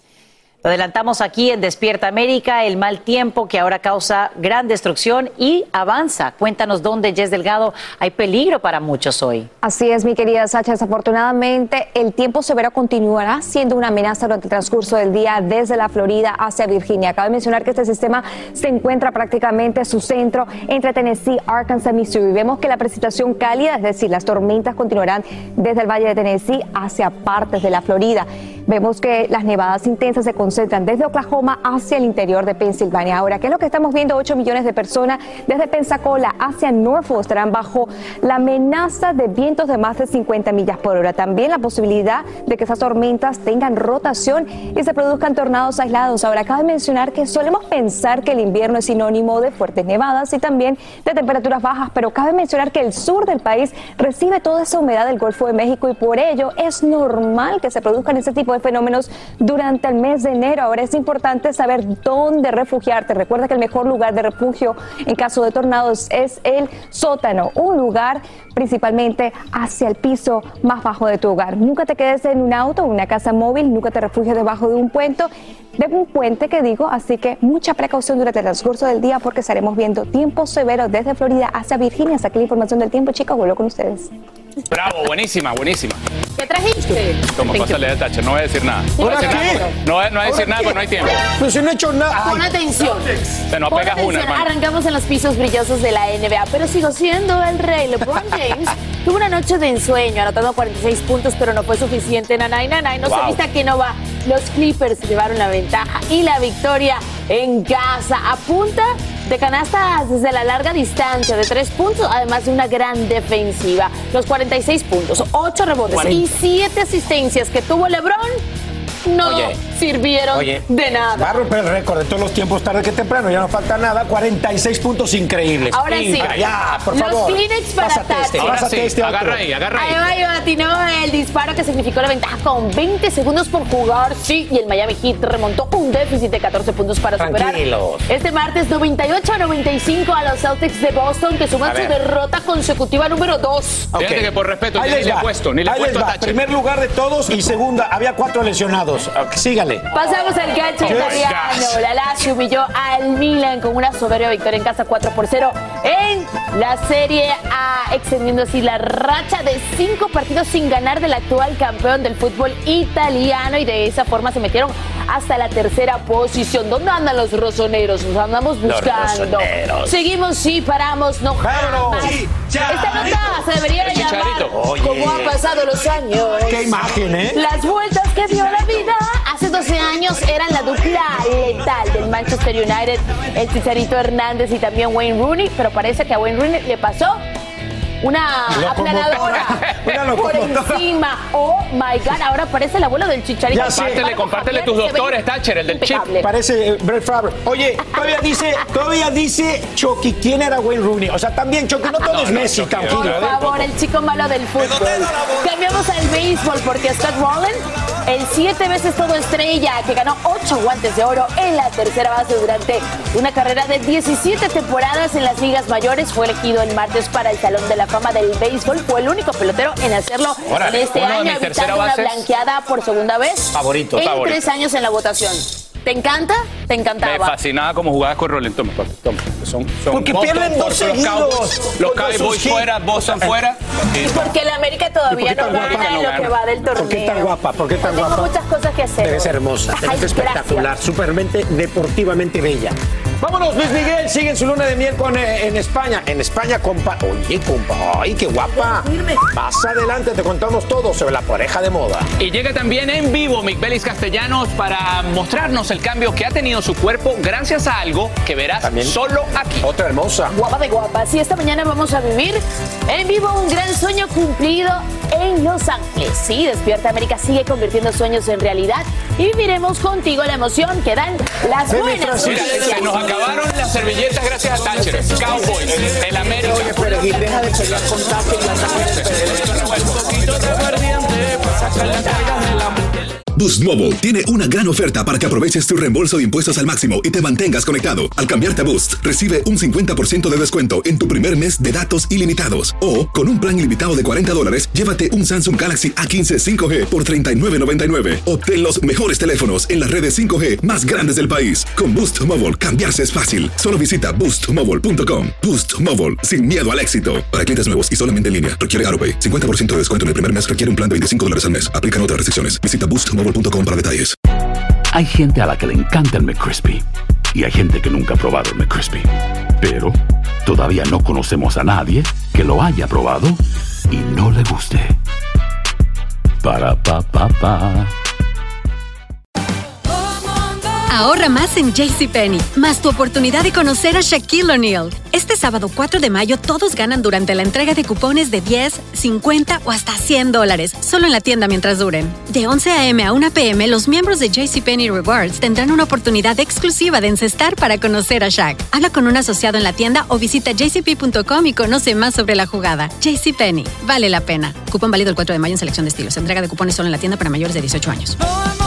Lo adelantamos aquí en Despierta América, el mal tiempo que ahora causa gran destrucción y avanza. Cuéntanos dónde, Jess Delgado, hay peligro para muchos hoy. Así es, mi querida Sacha. Desafortunadamente, el tiempo severo continuará siendo una amenaza durante el transcurso del día desde la Florida hacia Virginia. Cabe mencionar que este sistema se encuentra prácticamente en su centro entre Tennessee, Arkansas, Missouri. Vemos que la precipitación cálida, es decir, las tormentas continuarán desde el Valle de Tennessee hacia partes de la Florida. Vemos que las nevadas intensas se concentran desde Oklahoma hacia el interior de Pensilvania. Ahora, ¿qué es lo que estamos viendo? ocho millones de personas desde Pensacola hacia Norfolk estarán bajo la amenaza de vientos de más de cincuenta millas por hora. También la posibilidad de que esas tormentas tengan rotación y se produzcan tornados aislados. Ahora, cabe mencionar que solemos pensar que el invierno es sinónimo de fuertes nevadas y también de temperaturas bajas, pero cabe mencionar que el sur del país recibe toda esa humedad del Golfo de México y por ello es normal que se produzcan ese tipo de fenómenos durante el mes de enero. Ahora es importante saber dónde refugiarte. Recuerda que el mejor lugar de refugio en caso de tornados es el sótano, un lugar principalmente hacia el piso más bajo de tu hogar. Nunca te quedes en un auto o una casa móvil, nunca te refugies debajo de un puente, de un puente que digo, así que mucha precaución durante el transcurso del día porque estaremos viendo tiempos severos desde Florida hacia Virginia. Hasta aquí la información del tiempo, chicos, vuelvo con ustedes. Bravo, buenísima, buenísima. ¿Qué trajiste? Toma, pásale de Tacha, no voy a decir nada. No voy a decir nada, no, voy- no voy a decir nada porque no hay tiempo. Pues si no he hecho nada. Pon atención. Se nos Pon pegas una, atención. hermano. Arrancamos en los pisos brillosos de la N B A, pero sigo siendo el rey. LeBron James tuvo una noche de ensueño, anotando cuarenta y seis puntos, pero no fue suficiente. Nanay, nanay, no Wow. se viste a que no va. Los Clippers llevaron la ventaja y la victoria en casa. A punta de canastas desde la larga distancia de tres puntos, además de una gran defensiva. Los cuarenta y seis puntos, ocho rebotes cuarenta. y siete asistencias que tuvo LeBron no Oye, sirvieron Oye, de nada. va a romper el récord de todos los tiempos tarde que temprano, ya no falta nada, cuarenta y seis puntos increíbles. Ahora sí. Inca, ya, por Los favor. Kleenex para Pásate Tachi. este, Ahora pásate sí, este otro. agarra ahí, agarra ahí. Ahí va, ahí va, atinó el disparo que significó la ventaja con veinte segundos por jugar. Sí, y el Miami Heat remontó un déficit de catorce puntos para superar Tranquilos. este martes noventa y ocho a noventa y cinco a los Celtics de Boston, que suman A su ver. derrota consecutiva número dos. Ok. Fíjate que por respeto Ahí ni les le he va. puesto, ni le he Ahí puesto les a va. Tache. Primer lugar de todos y segunda, había cuatro lesionados. Ok, sígale. Pasamos al calcio Yes. italiano. La Lazio humilló al Milan con una soberbia victoria en casa cuatro por cero en la Serie A, extendiendo así la racha de cinco partidos sin ganar del actual campeón del fútbol italiano, y de esa forma se metieron hasta la tercera posición. ¿Dónde andan los rosoneros? Nos andamos Los buscando. rosoneros. Seguimos, sí, paramos, no Vámonos. jamás. Esta nota se debería El llamar Chicharito. Oye. Como han pasado los años. Qué imagen, ¿eh? Las vueltas que dio la vida hace doce años eran la dupla letal del Manchester United, el Chicharito Hernández y también Wayne Rooney, pero parece que a Wayne Rooney le pasó una aplanadora Una por locomotora. encima. Oh my God, ahora parece el abuelo del Chicharito. Ya sé. Compártele, compártele tus doctores, Thatcher, el del chip. Impecable. Parece eh, Brett Favre. Oye, todavía dice, todavía dice Chucky, ¿quién era Wayne Rooney? O sea, también Chucky, no todo No, es no, Messi, Chucky, tranquilo. Por ¿eh? favor, el chico malo del fútbol. Cambiamos al béisbol porque Scott Rowland el siete veces todo estrella que ganó ocho guantes de oro en la tercera base durante una carrera de diecisiete temporadas en las ligas mayores, fue elegido el martes para el Salón de la Fama del Béisbol. Fue el único pelotero en hacerlo Órale, en este uno de año, mis tercera evitando una bases. blanqueada por segunda vez Favorito, en favorito. tres años en la votación. ¿Te encanta? Te Me encantaba. fascinaba cómo jugabas con Rolling. Toma, papi, toma. Son, son Porque Boston, pierden dos por- seguidos Los Cowboys, los contra sus Cowboys Heat. fuera, Boston fuera. Y porque el América todavía no gana en lo que va del torneo. ¿Por qué tan guapa? ¿Por qué tan Tengo guapa? muchas cosas que hacer. Debes ser hermosa, Ay, debes ser espectacular, gracias. supermente, deportivamente bella. Vámonos, Luis Miguel, sigue en su luna de miel con, eh, en España. En España, compa. Oye, compa, ay, qué guapa. Más adelante te contamos todo sobre la pareja de moda. Y llega también en vivo Micbelis Castellanos para mostrarnos el cambio que ha tenido su cuerpo gracias a algo que verás solo aquí. Otra hermosa. Guapa de guapas. Y esta mañana vamos a vivir en vivo un gran sueño cumplido en Los Ángeles. Sí, Despierta América sigue convirtiendo sueños en realidad y viviremos contigo la emoción que dan las Ven, buenas Mira, noticias. se nos acabaron las servilletas gracias a Thatcher. Cowboys, el América. Oye, pero y deja de pelear con Tato y Boost Mobile tiene una gran oferta para que aproveches tu reembolso de impuestos al máximo y te mantengas conectado. Al cambiarte a Boost, recibe un cincuenta por ciento de descuento en tu primer mes de datos ilimitados. O, con un plan ilimitado de cuarenta dólares, llévate un Samsung Galaxy A quince cinco G por treinta y nueve noventa y nueve. Obtén los mejores teléfonos en las redes cinco G más grandes del país. Con Boost Mobile, cambiarse es fácil. Solo visita boost mobile punto com. Boost Mobile, sin miedo al éxito. Para clientes nuevos y solamente en línea, requiere AutoPay. cincuenta por ciento de descuento en el primer mes, requiere un plan de veinticinco dólares al mes. Aplican otras restricciones. Visita boost mobile punto com para detalles. Hay gente a la que le encanta el McCrispy y hay gente que nunca ha probado el McCrispy. Pero todavía no conocemos a nadie que lo haya probado y no le guste. Para pa pa pa. Ahorra más en JCPenney, más tu oportunidad de conocer a Shaquille O'Neal. Este sábado cuatro de mayo todos ganan durante la entrega de cupones de diez, cincuenta o hasta cien dólares, solo en la tienda mientras duren. De once a eme a una pe eme, los miembros de JCPenney Rewards tendrán una oportunidad exclusiva de encestar para conocer a Shaq. Habla con un asociado en la tienda o visita j c p punto com y conoce más sobre la jugada. JCPenney, vale la pena. Cupón válido el cuatro de mayo en selección de estilos. Entrega de cupones solo en la tienda para mayores de dieciocho años.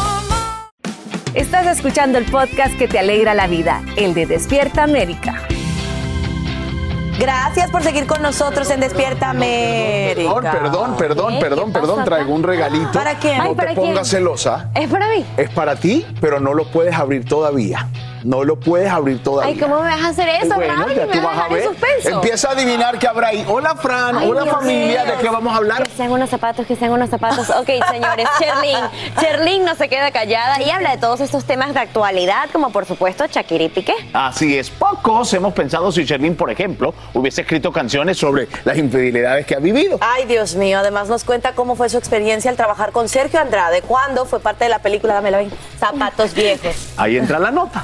Estás escuchando el podcast que te alegra la vida, el de Despierta América. Gracias por seguir con nosotros en Despierta América. Perdón, perdón, perdón, ¿Qué? perdón, ¿Qué pasa perdón. acá? Traigo un regalito. ¿Para quién? No Ay, te ¿para pongas quién? celosa. ¿Es para mí? Es para ti, pero no lo puedes abrir todavía. No lo puedes abrir todavía. Ay, ¿cómo me vas a hacer eso, Bueno, Raúl? ya Me tú vas vas a dejar en ver. suspenso. Empieza a adivinar qué habrá ahí. Hola, Fran. Ay, Hola, Dios familia. mío. ¿De qué vamos a hablar? Que sean unos zapatos, que sean unos zapatos. Ok, señores, Cherlyn. Cherlyn no se queda callada y habla de todos estos temas de actualidad, como por supuesto Shakira y Piqué. Así es, pocos hemos pensado si Cherlyn, por ejemplo, hubiese escrito canciones sobre las infidelidades que ha vivido. Ay, Dios mío. Además nos cuenta cómo fue su experiencia al trabajar con Sergio Andrade cuando fue parte de la película, dámela bien, Zapatos Viejos. Ahí entra la nota.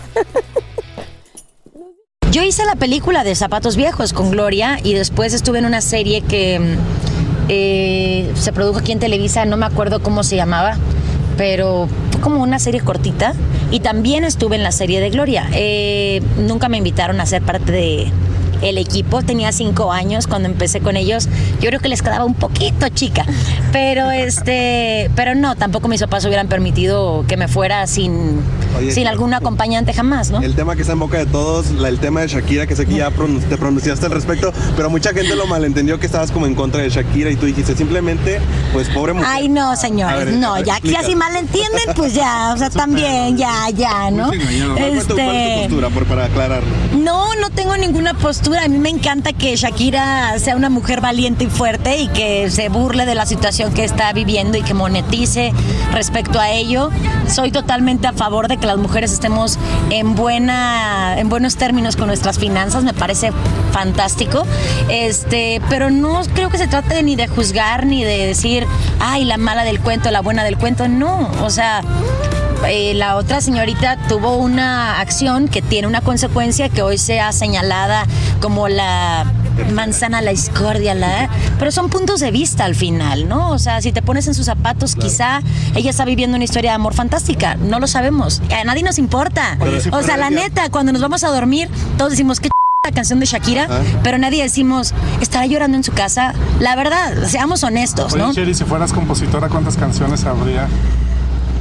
Yo hice la película de Zapatos Viejos con Gloria y después estuve en una serie que eh, se produjo aquí en Televisa, no me acuerdo cómo se llamaba, pero fue como una serie cortita y también estuve en la serie de Gloria. Eh, nunca me invitaron a ser parte de el equipo, tenía cinco años cuando empecé con ellos, yo creo que les quedaba un poquito chica, pero este, pero no, tampoco mis papás hubieran permitido que me fuera sin, Oye, sin algún acompañante jamás, ¿no? El tema que está en boca de todos, la- el tema de Shakira, que sé que ya pronun- te pronunciaste al respecto, pero mucha gente lo malentendió que estabas como en contra de Shakira y tú dijiste simplemente, pues pobre mujer. Ay, no, señores, A ver, no, a ver, ya, explica. ya si mal entienden, pues ya, o sea, también, ya, ya, ¿no? Muy engañado. ¿Cuál fue tu- cuál es tu postura, por, para aclararlo? No, no tengo ninguna postura. A mí me encanta que Shakira sea una mujer valiente y fuerte y que se burle de la situación que está viviendo y que monetice respecto a ello. Soy totalmente a favor de que las mujeres estemos en buena, en buenos términos con nuestras finanzas. Me parece fantástico. Este, pero no creo que se trate ni de juzgar ni de decir, ay, la mala del cuento, la buena del cuento. No, o sea. Eh, la otra señorita tuvo una acción que tiene una consecuencia que hoy sea señalada como la manzana, la discordia, la, pero son puntos de vista al final, ¿no? O sea, si te pones en sus zapatos, claro, quizá ella está viviendo una historia de amor fantástica, no lo sabemos, a nadie nos importa. Pero si O sea, la fuera neta, cuando nos vamos a dormir, todos decimos que la canción de Shakira, Ah. pero nadie decimos, ¿estará llorando en su casa? La verdad, seamos honestos, Oye, ¿no? Sherry, si fueras compositora, ¿cuántas canciones habría?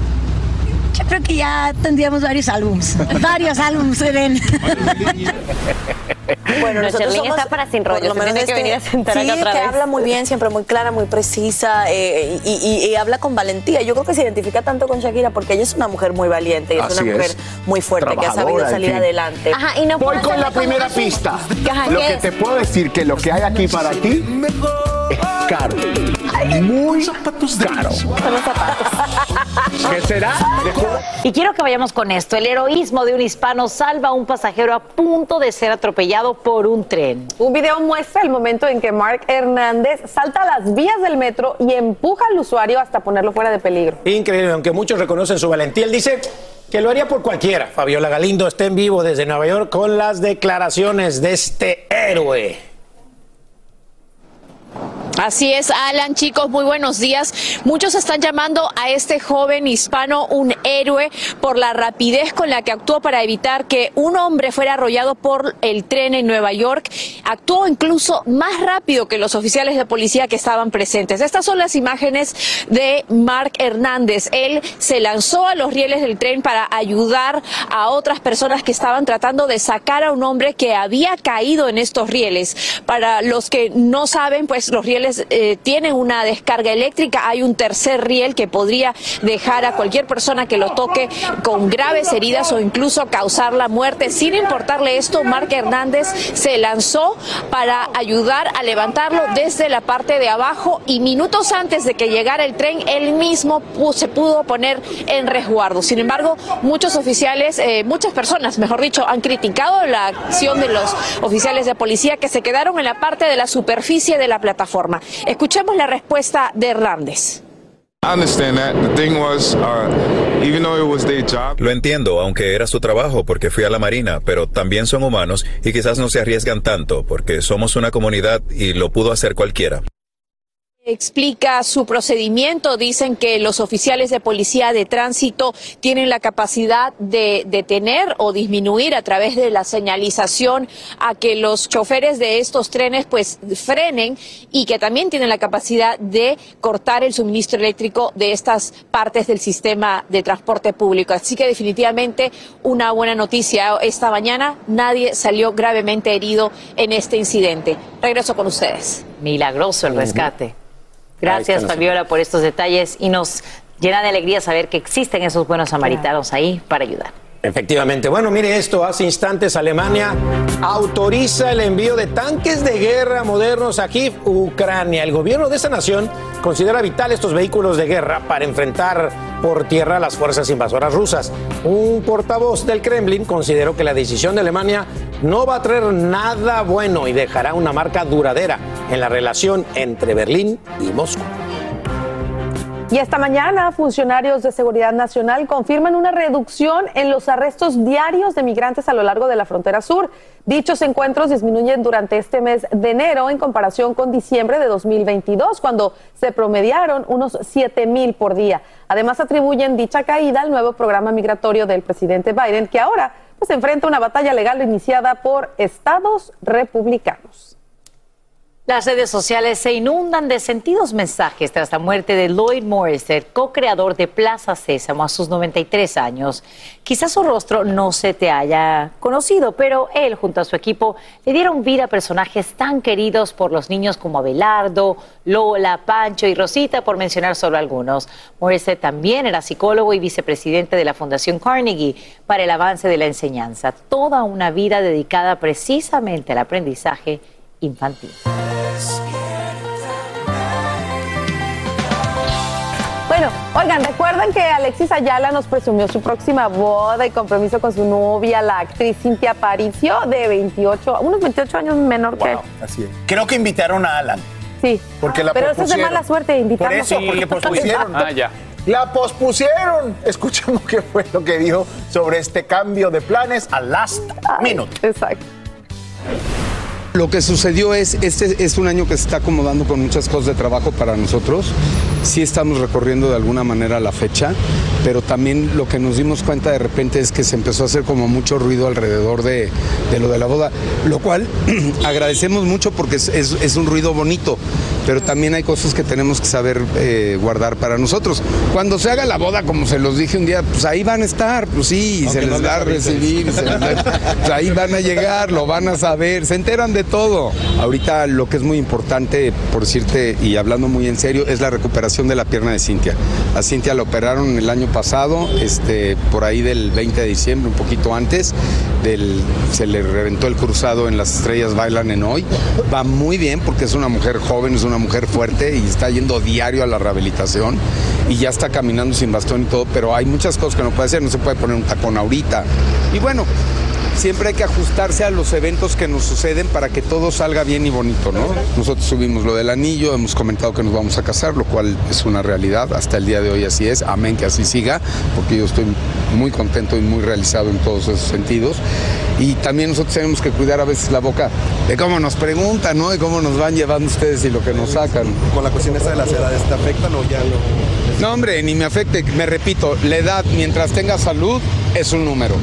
Yo creo que ya tendríamos varios álbums. Varios álbums, Eren. Bueno, No, nosotros Sherlyn somos, está para sin rollo, por lo se menos tiene que este- venir a sentar sí, acá otra que vez. habla muy bien, siempre muy clara, muy precisa eh, y, y- y habla con valentía. Yo creo que se identifica tanto con Shakira porque ella es una mujer muy valiente y es Así una mujer es. muy fuerte que ha sabido Trabajadora, en salir fin. adelante. Ajá, y no Voy puede con la hacerle como primera así. pista. Ajá, Lo ¿qué que es? te puedo decir que lo que hay aquí para ti es caro. Muy caro. Son los zapatos. ¿Qué será? Y quiero que vayamos con esto. El heroísmo de un hispano salva a un pasajero a punto de ser atropellado por un tren. Un video muestra el momento en que Mark Hernández salta a las vías del metro y empuja al usuario hasta ponerlo fuera de peligro. Increíble, aunque muchos reconocen su valentía, él dice que lo haría por cualquiera. Fabiola Galindo está en vivo desde Nueva York con las declaraciones de este héroe. Así es, Alan, chicos, muy buenos días. Muchos están llamando a este joven hispano un héroe por la rapidez con la que actuó para evitar que un hombre fuera arrollado por el tren en Nueva York. Actuó incluso más rápido que los oficiales de policía que estaban presentes. Estas son las imágenes de Mark Hernández. Él se lanzó a los rieles del tren para ayudar a otras personas que estaban tratando de sacar a un hombre que había caído en estos rieles. Para los que no saben, pues los rieles Eh, tienen una descarga eléctrica. Hay un tercer riel que podría dejar a cualquier persona que lo toque con graves heridas o incluso causar la muerte. Sin importarle esto, Mark Hernández se lanzó para ayudar a levantarlo desde la parte de abajo y minutos antes de que llegara el tren, él mismo pu- se pudo poner en resguardo. Sin embargo, muchos oficiales, eh, muchas personas, mejor dicho, han criticado la acción de los oficiales de policía que se quedaron en la parte de la superficie de la plataforma. Escuchemos la respuesta de Hernández. I understand that. The thing was, uh, even though it was their job. Lo entiendo, aunque era su trabajo porque fui a la Marina, pero también son humanos y quizás no se arriesgan tanto porque somos una comunidad y lo pudo hacer cualquiera. Explica su procedimiento. Dicen que los oficiales de policía de tránsito tienen la capacidad de detener o disminuir a través de la señalización a que los choferes de estos trenes pues frenen y que también tienen la capacidad de cortar el suministro eléctrico de estas partes del sistema de transporte público. Así que definitivamente una buena noticia. Esta mañana nadie salió gravemente herido en este incidente. Regreso con ustedes. Milagroso el rescate. Gracias, Fabiola, por estos detalles y nos llena de alegría saber que existen esos buenos samaritanos ahí para ayudar. Efectivamente. Bueno, mire esto, hace instantes Alemania autoriza el envío de tanques de guerra modernos a Kiev, Ucrania. El gobierno de esta nación considera vital estos vehículos de guerra para enfrentar por tierra a las fuerzas invasoras rusas. Un portavoz del Kremlin consideró que la decisión de Alemania no va a traer nada bueno y dejará una marca duradera en la relación entre Berlín y Moscú. Y esta mañana, funcionarios de Seguridad Nacional confirman una reducción en los arrestos diarios de migrantes a lo largo de la frontera sur. Dichos encuentros disminuyen durante este mes de enero en comparación con diciembre de dos mil veintidós, cuando se promediaron unos siete mil por día. Además, atribuyen dicha caída al nuevo programa migratorio del presidente Biden, que ahora pues, enfrenta una batalla legal iniciada por estados republicanos. Las redes sociales se inundan de sentidos mensajes tras la muerte de Lloyd Morrisett, co-creador de Plaza Sésamo a sus noventa y tres años. Quizás su rostro no se te haya conocido, pero él junto a su equipo le dieron vida a personajes tan queridos por los niños como Abelardo, Lola, Pancho y Rosita, por mencionar solo algunos. Morrisett también era psicólogo y vicepresidente de la Fundación Carnegie para el avance de la enseñanza. Toda una vida dedicada precisamente al aprendizaje infantil. Bueno, oigan, recuerdan que Alexis Ayala nos presumió su próxima boda y compromiso con su novia, la actriz Cintia Aparicio, de veintiocho, unos veintiocho años menor que él. Así es. Creo que invitaron a Alan. Sí, Porque la pero eso es de pospusieron. mala suerte invitarlo. Por eso, porque pospusieron. Ah, ya. La pospusieron. Escuchemos qué fue lo que dijo sobre este cambio de planes a last minute. Exacto. Lo que sucedió es, este es un año que se está acomodando con muchas cosas de trabajo para nosotros. Sí estamos recorriendo de alguna manera la fecha, pero también lo que nos dimos cuenta de repente es que se empezó a hacer como mucho ruido alrededor de, de lo de la boda, lo cual agradecemos mucho porque es, es, es un ruido bonito. pero también hay cosas que tenemos que saber eh, guardar para nosotros. Cuando se haga la boda, como se los dije un día, pues ahí van a estar, pues sí, aunque se les no va a recibir, se les da, pues ahí van a llegar, lo van a saber, se enteran de todo. Ahorita lo que es muy importante, por decirte, y hablando muy en serio, es la recuperación de la pierna de Cintia. A Cintia la operaron el año pasado, este, por ahí del veinte de diciembre, un poquito antes, del, se le reventó el cruzado en Las Estrellas Bailan en Hoy. Va muy bien porque es una mujer joven, es una mujer fuerte y está yendo diario a la rehabilitación y ya está caminando sin bastón y todo, pero hay muchas cosas que no puede hacer, no se puede poner un tacón ahorita. Y bueno, siempre hay que ajustarse a los eventos que nos suceden para que todo salga bien y bonito, ¿no? Nosotros subimos lo del anillo, hemos comentado que nos vamos a casar, lo cual es una realidad, hasta el día de hoy así es, amén que así siga, porque yo estoy muy contento y muy realizado en todos esos sentidos. Y también nosotros tenemos que cuidar a veces la boca de cómo nos preguntan, ¿no? Y cómo nos van llevando ustedes y lo que nos sacan. Con la cuestión esta de las edades, ¿te afectan o ya no? No, hombre, ni me afecte, me repito, la edad, mientras tenga salud, es un número.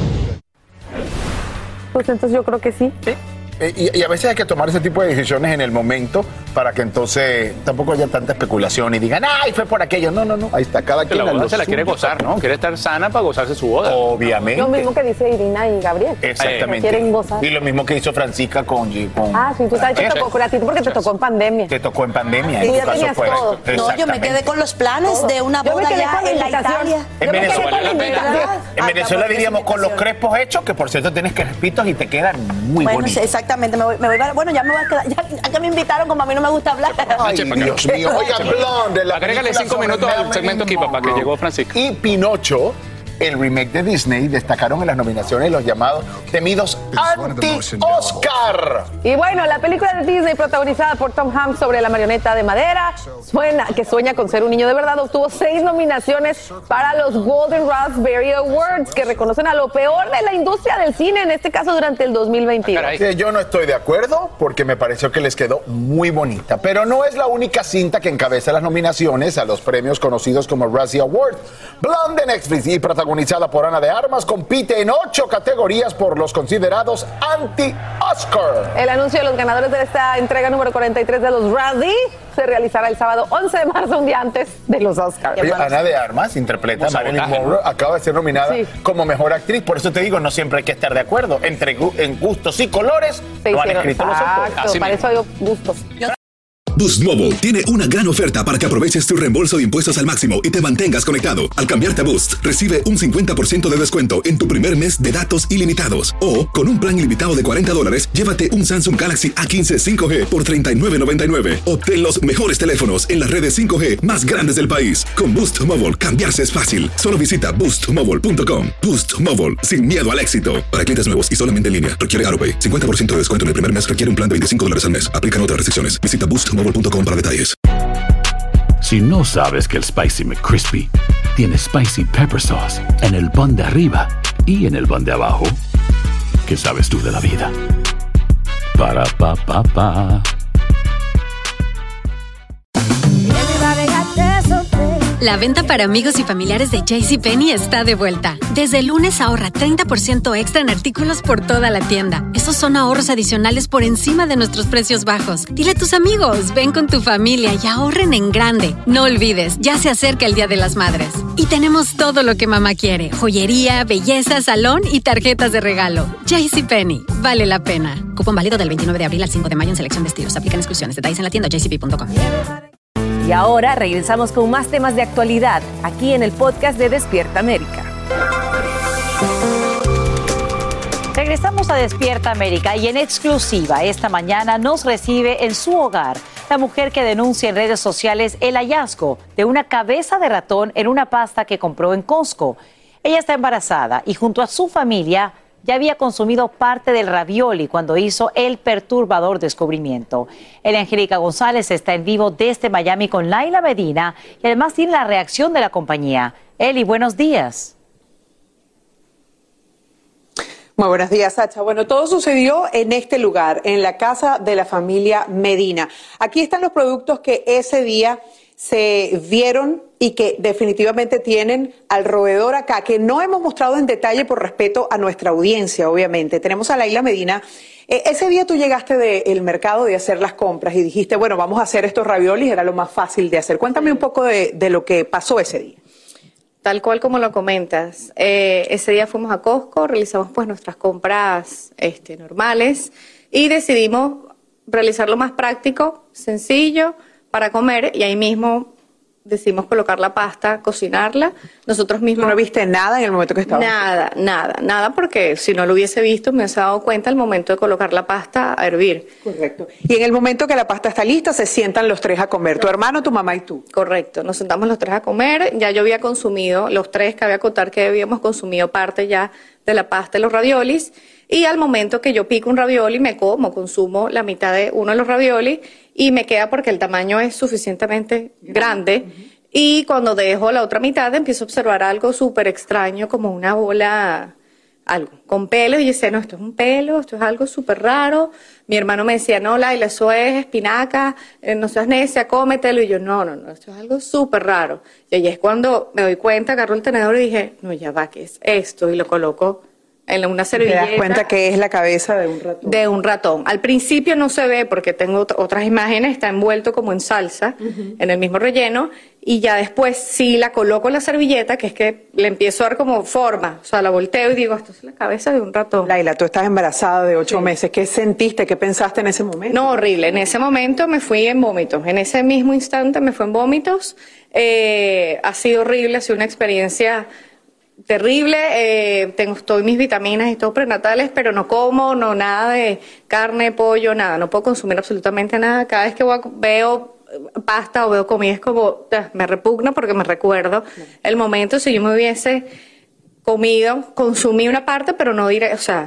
Pues entonces yo creo que sí. ¿Sí? Y, y a veces hay que tomar ese tipo de decisiones en el momento para que entonces tampoco haya tanta especulación y digan, ¡ay, fue por aquello! No, no, no, ahí está, cada quien. La boda se la quiere gozar, ¿no? Quiere estar sana para gozarse su boda. Obviamente. Lo mismo que dice Irina y Gabriel. Exactamente. Quieren gozar. Y lo mismo que hizo Francisca con... con ah, sí, tú sabes que te tocó a ti porque te tocó en pandemia. Te tocó en pandemia. Sí, en ya tu tenías caso todo. fue. No, yo me quedé con los planes todo. de una boda ya en la Italia. En Venezuela, en Venezuela diríamos con los crespos hechos, que por cierto tienes crespitos y te quedan muy bueno, bonitos. Exactamente, me voy, me voy, bueno, ya me voy a quedar, ya, ya me invitaron, como a mí no me gusta hablar. Ay, Dios mío. Oiga, Blonde, la agrégale cinco minutos al segmento aquí, papá, que llegó Francisco. Y Pinocho, el remake de Disney, destacaron en las nominaciones los llamados temidos anti-Oscar. Y bueno, la película de Disney protagonizada por Tom Hanks sobre la marioneta de madera, suena, que sueña con ser un niño de verdad, obtuvo seis nominaciones para los Golden Raspberry Awards, que reconocen a lo peor de la industria del cine, en este caso durante el dos mil veintidós. Sí, yo no estoy de acuerdo porque me pareció que les quedó muy bonita, pero no es la única cinta que encabeza las nominaciones a los premios conocidos como Razzie Awards. Blonde de Netflix y protagonizada por Ana de Armas, compite en ocho categorías por los considerados anti-Oscar. El anuncio de los ganadores de esta entrega número cuarenta y tres de los Razzie se realizará el sábado once de marzo, un día antes de los Oscars. Oye, Ana de Armas interpreta a Marilyn Monroe, acaba de ser nominada sí. como mejor actriz, por eso te digo, no siempre hay que estar de acuerdo. Entre gu en gustos y colores se lo han escrito los autores. Exacto, para eso hay gustos. Boost Mobile tiene una gran oferta para que aproveches tu reembolso de impuestos al máximo y te mantengas conectado. Al cambiarte a Boost, recibe un cincuenta por ciento de descuento en tu primer mes de datos ilimitados. O, con un plan ilimitado de cuarenta dólares, llévate un Samsung Galaxy A quince cinco G por treinta y nueve noventa y nueve. Obtén los mejores teléfonos en las redes cinco G más grandes del país. Con Boost Mobile, cambiarse es fácil. Solo visita boost mobile punto com. Boost Mobile, sin miedo al éxito. Para clientes nuevos y solamente en línea, requiere AutoPay. cincuenta por ciento de descuento en el primer mes requiere un plan de veinticinco dólares al mes. Aplican otras restricciones. Visita boost mobile punto com para detalles. Si no sabes que el Spicy McCrispy tiene Spicy Pepper Sauce en el pan de arriba y en el pan de abajo, ¿qué sabes tú de la vida? Para, pa, pa, pa. La venta para amigos y familiares de JCPenney está de vuelta. Desde el lunes ahorra treinta por ciento extra en artículos por toda la tienda. Esos son ahorros adicionales por encima de nuestros precios bajos. Dile a tus amigos, ven con tu familia y ahorren en grande. No olvides, ya se acerca el Día de las Madres. Y tenemos todo lo que mamá quiere. Joyería, belleza, salón y tarjetas de regalo. JCPenney, vale la pena. Cupón válido del veintinueve de abril al cinco de mayo en selección de estilos. Aplican exclusiones. Detalles en la tienda j c p punto com. Y ahora regresamos con más temas de actualidad aquí en el podcast de Despierta América. Regresamos a Despierta América y en exclusiva esta mañana nos recibe en su hogar la mujer que denuncia en redes sociales el hallazgo de una cabeza de ratón en una pasta que compró en Costco. Ella está embarazada y junto a su familia ya había consumido parte del ravioli cuando hizo el perturbador descubrimiento. El Angélica González está en vivo desde Miami con Laila Medina y además tiene la reacción de la compañía. Eli, buenos días. Muy buenos días, Sacha. Bueno, todo sucedió en este lugar, en la casa de la familia Medina. Aquí están los productos que ese día se vieron y que definitivamente tienen al roedor acá, que no hemos mostrado en detalle por respeto a nuestra audiencia, obviamente. Tenemos a Laila Medina. Eh, ese día tú llegaste del mercado de hacer las compras y dijiste, bueno, vamos a hacer estos raviolis, era lo más fácil de hacer. Cuéntame un poco de, de lo que pasó ese día. Tal cual como lo comentas, eh, ese día fuimos a Costco, realizamos pues nuestras compras este, normales y decidimos realizar lo más práctico, sencillo, para comer, y ahí mismo decidimos colocar la pasta, cocinarla, nosotros mismos. ¿No viste nada en el momento que estabas? Nada, nada, nada, porque si no lo hubiese visto me hubiese dado cuenta al momento de colocar la pasta a hervir. Correcto. Y en el momento que la pasta está lista, se sientan los tres a comer, tu hermano, tu mamá y tú. Correcto, nos sentamos los tres a comer, ya yo había consumido, los tres, que había contar que habíamos consumido parte ya de la pasta de los raviolis, y al momento que yo pico un ravioli, me como, consumo la mitad de uno de los raviolis, y me queda porque el tamaño es suficientemente grande. Uh-huh. Y cuando dejo la otra mitad, empiezo a observar algo súper extraño, como una bola, algo, con pelo. Y yo decía, no, esto es un pelo, esto es algo súper raro. Mi hermano me decía, no, Laila, eso es espinaca, eh, no seas necia, cómetelo. Y yo, no, no, no, esto es algo súper raro. Y ahí es cuando me doy cuenta, agarro el tenedor y dije, no, ya va, ¿qué es esto? Y lo coloco en una servilleta. ¿Te das cuenta que es la cabeza de un ratón? De un ratón. Al principio no se ve porque tengo otras imágenes, está envuelto como en salsa, uh-huh, en el mismo relleno, y ya después sí la coloco en la servilleta, que es que le empiezo a dar como forma, o sea, la volteo y digo, esto es la cabeza de un ratón. Laila, tú estás embarazada de ocho sí. meses, ¿qué sentiste, qué pensaste en ese momento? No, horrible, en ese momento me fui en vómitos, en ese mismo instante me fui en vómitos, eh, ha sido horrible, ha sido una experiencia terrible, eh, tengo estoy mis vitaminas y todo prenatales, pero no como, no nada de carne, pollo, nada, no puedo consumir absolutamente nada. Cada vez que voy a, veo pasta o veo comida es como, me repugna porque me recuerdo sí. el momento si yo me hubiese comido, consumí una parte, pero no diré, o sea,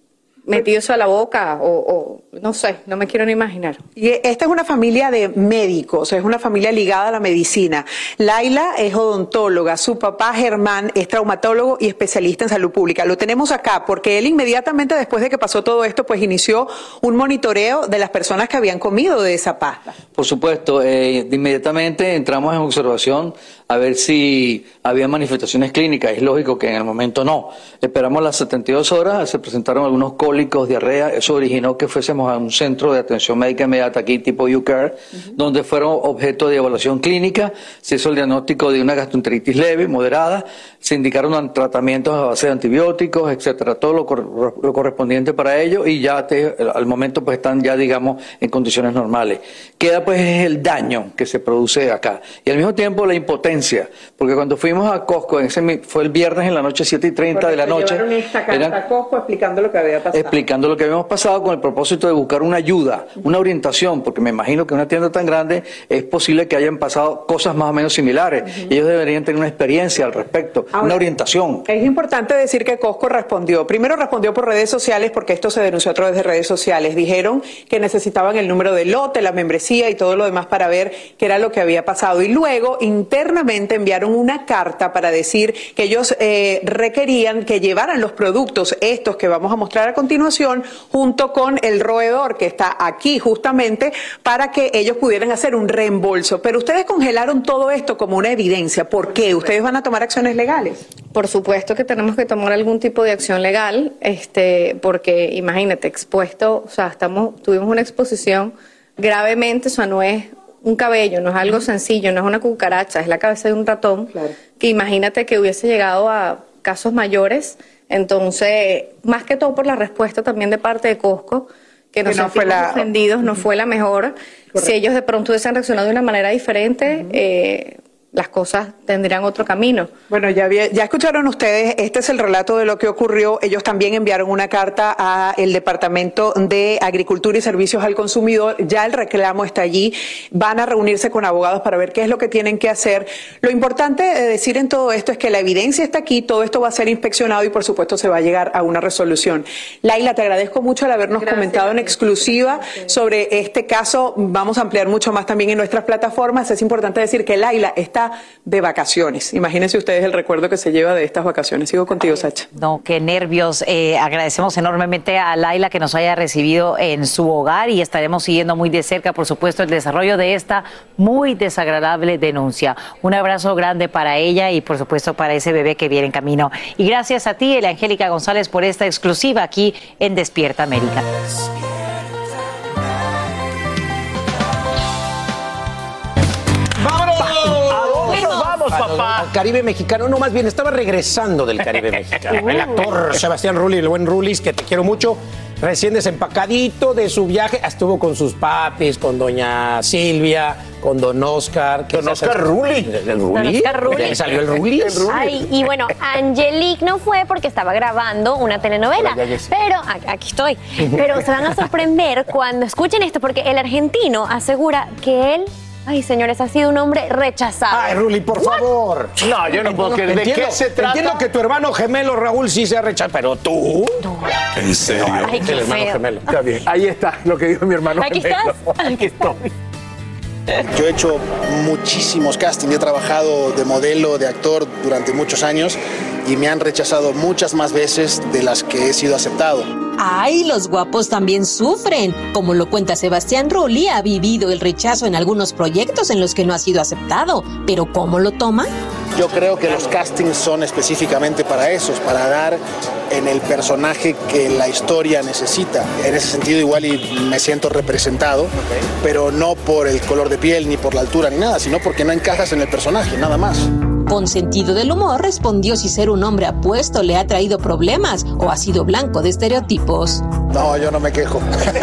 metido eso a la boca o, o no sé, no me quiero ni imaginar. Y esta es una familia de médicos, es una familia ligada a la medicina. Laila es odontóloga, su papá Germán es traumatólogo y especialista en salud pública. Lo tenemos acá porque él inmediatamente después de que pasó todo esto, pues inició un monitoreo de las personas que habían comido de esa pasta. Por supuesto, eh, de inmediatamente entramos en observación a ver si había manifestaciones clínicas. Es lógico que en el momento no. Esperamos las setenta y dos horas, se presentaron algunos cólicos, diarrea. Eso originó que fuésemos a un centro de atención médica inmediata aquí tipo U-Care, uh-huh, donde fueron objeto de evaluación clínica. Se hizo el diagnóstico de una gastroenteritis leve, moderada. Se indicaron tratamientos a base de antibióticos, etcétera. Todo lo, cor lo correspondiente para ello, y ya te, al momento pues están ya, digamos, en condiciones normales. Queda pues el daño que se produce acá. Y al mismo tiempo la impotencia. Porque cuando fuimos a Costco, ese fue el viernes en la noche, siete y treinta de la noche. Llevaron esta carta eran, a Costco explicando lo que había pasado. Explicando lo que habíamos pasado con el propósito de buscar una ayuda, una orientación, porque me imagino que en una tienda tan grande es posible que hayan pasado cosas más o menos similares. Uh-huh. Y ellos deberían tener una experiencia al respecto, ahora, una orientación. Es importante decir que Costco respondió. Primero respondió por redes sociales, porque esto se denunció a través de redes sociales. Dijeron que necesitaban el número del lote, la membresía y todo lo demás para ver qué era lo que había pasado. Y luego, internamente, enviaron una carta para decir que ellos eh, requerían que llevaran los productos estos que vamos a mostrar a continuación junto con el roedor que está aquí justamente para que ellos pudieran hacer un reembolso. Pero ustedes congelaron todo esto como una evidencia. ¿Por qué? ¿Ustedes van a tomar acciones legales? Por supuesto que tenemos que tomar algún tipo de acción legal, este, porque imagínate, expuesto, o sea, estamos, tuvimos una exposición gravemente, o sea, no es un cabello, no es algo sencillo, no es una cucaracha, es la cabeza de un ratón, claro, que imagínate que hubiese llegado a casos mayores. Entonces, más que todo por la respuesta también de parte de Costco, que nos sentimos la... ofendidos, no fue la mejor. Correcto. Si ellos de pronto hubiesen reaccionado de una manera diferente, uh-huh, eh, las cosas tendrían otro camino. Bueno, ya, ya escucharon ustedes, este es el relato de lo que ocurrió. Ellos también enviaron una carta al Departamento de Agricultura y Servicios al Consumidor. Ya el reclamo está allí. Van a reunirse con abogados para ver qué es lo que tienen que hacer. Lo importante de decir en todo esto es que la evidencia está aquí, todo esto va a ser inspeccionado y por supuesto se va a llegar a una resolución. Laila, te agradezco mucho el habernos Gracias. comentado en exclusiva sobre este caso. Vamos a ampliar mucho más también en nuestras plataformas. Es importante decir que Laila está está de vacaciones. Imagínense ustedes el recuerdo que se lleva de estas vacaciones. Sigo contigo, Sacha. No, qué nervios. Eh, agradecemos enormemente a Laila que nos haya recibido en su hogar y estaremos siguiendo muy de cerca, por supuesto, el desarrollo de esta muy desagradable denuncia. Un abrazo grande para ella y, por supuesto, para ese bebé que viene en camino. Y gracias a ti, Elia Angélica González, por esta exclusiva aquí en Despierta América. Papá. Al Caribe mexicano, no, más bien estaba regresando del Caribe mexicano. El actor Sebastián Rulli, el buen Rulis, que te quiero mucho, recién desempacadito de su viaje, estuvo con sus papis, con doña Silvia, con don Oscar. Don Oscar Rulli. ¿El Rulli? Oscar Rulli. ¿De ahí salió el Rulli? Ay, y bueno, Angelique no fue porque estaba grabando una telenovela, pero aquí estoy. Pero se van a sorprender cuando escuchen esto, porque el argentino asegura que él... Ay, señores, ha sido un hombre rechazado. Ay, Rulli, por favor. No, yo no puedo creer. ¿De entiendo, qué se trata? Entiendo que tu hermano gemelo Raúl sí se ha rechazado, pero tú... No. ¿En serio? Ay, qué el hermano feo. gemelo. Está bien, ahí está lo que dijo mi hermano Aquí gemelo. estás. Aquí estoy. Yo he hecho muchísimos castings, he trabajado de modelo, de actor durante muchos años y me han rechazado muchas más veces de las que he sido aceptado. ¡Ay, los guapos también sufren! Como lo cuenta Sebastián Rulli, ha vivido el rechazo en algunos proyectos en los que no ha sido aceptado. ¿Pero cómo lo toma? Yo creo que los castings son específicamente para esos, para dar en el personaje que la historia necesita. En ese sentido igual y me siento representado, okay, pero no por el color de piel, ni por la altura, ni nada, sino porque no encajas en el personaje, nada más. Con sentido del humor respondió si ser un hombre apuesto le ha traído problemas o ha sido blanco de estereotipos. No, yo no me quejo.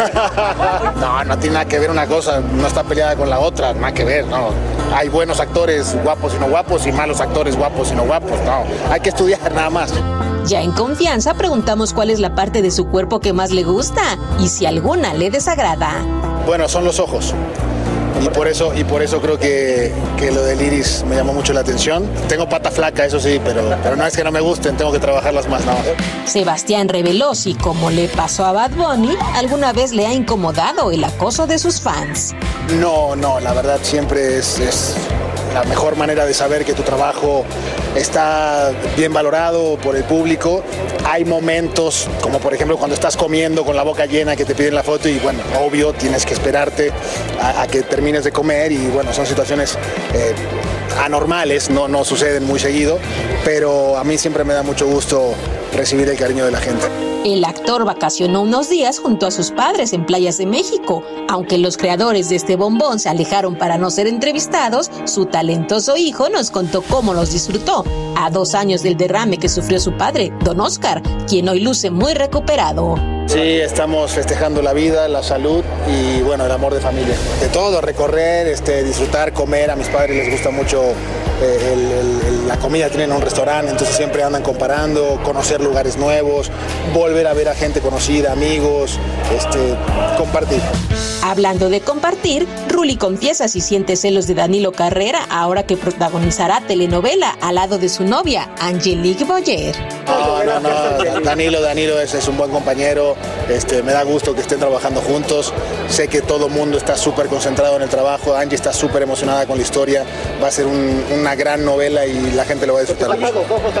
No, no tiene nada que ver una cosa, no está peleada con la otra, nada que ver, no. Hay buenos actores guapos y no guapos y malos actores guapos y no guapos, no. Hay que estudiar nada más. Ya en confianza preguntamos cuál es la parte de su cuerpo que más le gusta y si alguna le desagrada. Bueno, son los ojos. Y por eso, y por eso creo que, que lo del iris me llamó mucho la atención. Tengo pata flaca, eso sí, pero, pero no es que no me gusten, tengo que trabajarlas más. No. Sebastián reveló si, como le pasó a Bad Bunny, alguna vez le ha incomodado el acoso de sus fans. No, no, la verdad siempre es, es la mejor manera de saber que tu trabajo está bien valorado por el público. Hay momentos, como por ejemplo cuando estás comiendo con la boca llena, que te piden la foto y bueno, obvio, tienes que esperarte a, a que termines de comer y bueno, son situaciones eh, anormales, no, no suceden muy seguido, pero a mí siempre me da mucho gusto recibir el cariño de la gente. El actor vacacionó unos días junto a sus padres en playas de México. Aunque los creadores de este bombón se alejaron para no ser entrevistados, su talentoso hijo nos contó cómo los disfrutó, a dos años del derrame que sufrió su padre, don Oscar, quien hoy luce muy recuperado. Sí, estamos festejando la vida, la salud y bueno, el amor de familia. De todo, recorrer, este, disfrutar, comer. A mis padres les gusta mucho eh, el, el, el, la comida, tienen un restaurante, entonces siempre andan comparando, conocer lugares nuevos, volver a ver a gente conocida, amigos, este, compartir. Hablando de compartir, Rulli confiesa si siente celos de Danilo Carrera ahora que protagonizará telenovela al lado de su novia, Angelique Boyer. No, no, no, Danilo, Danilo es, es un buen compañero, este, me da gusto que estén trabajando juntos, sé que todo el mundo está súper concentrado en el trabajo, Angie está súper emocionada con la historia, va a ser un, una gran novela y la gente lo va a disfrutar mucho.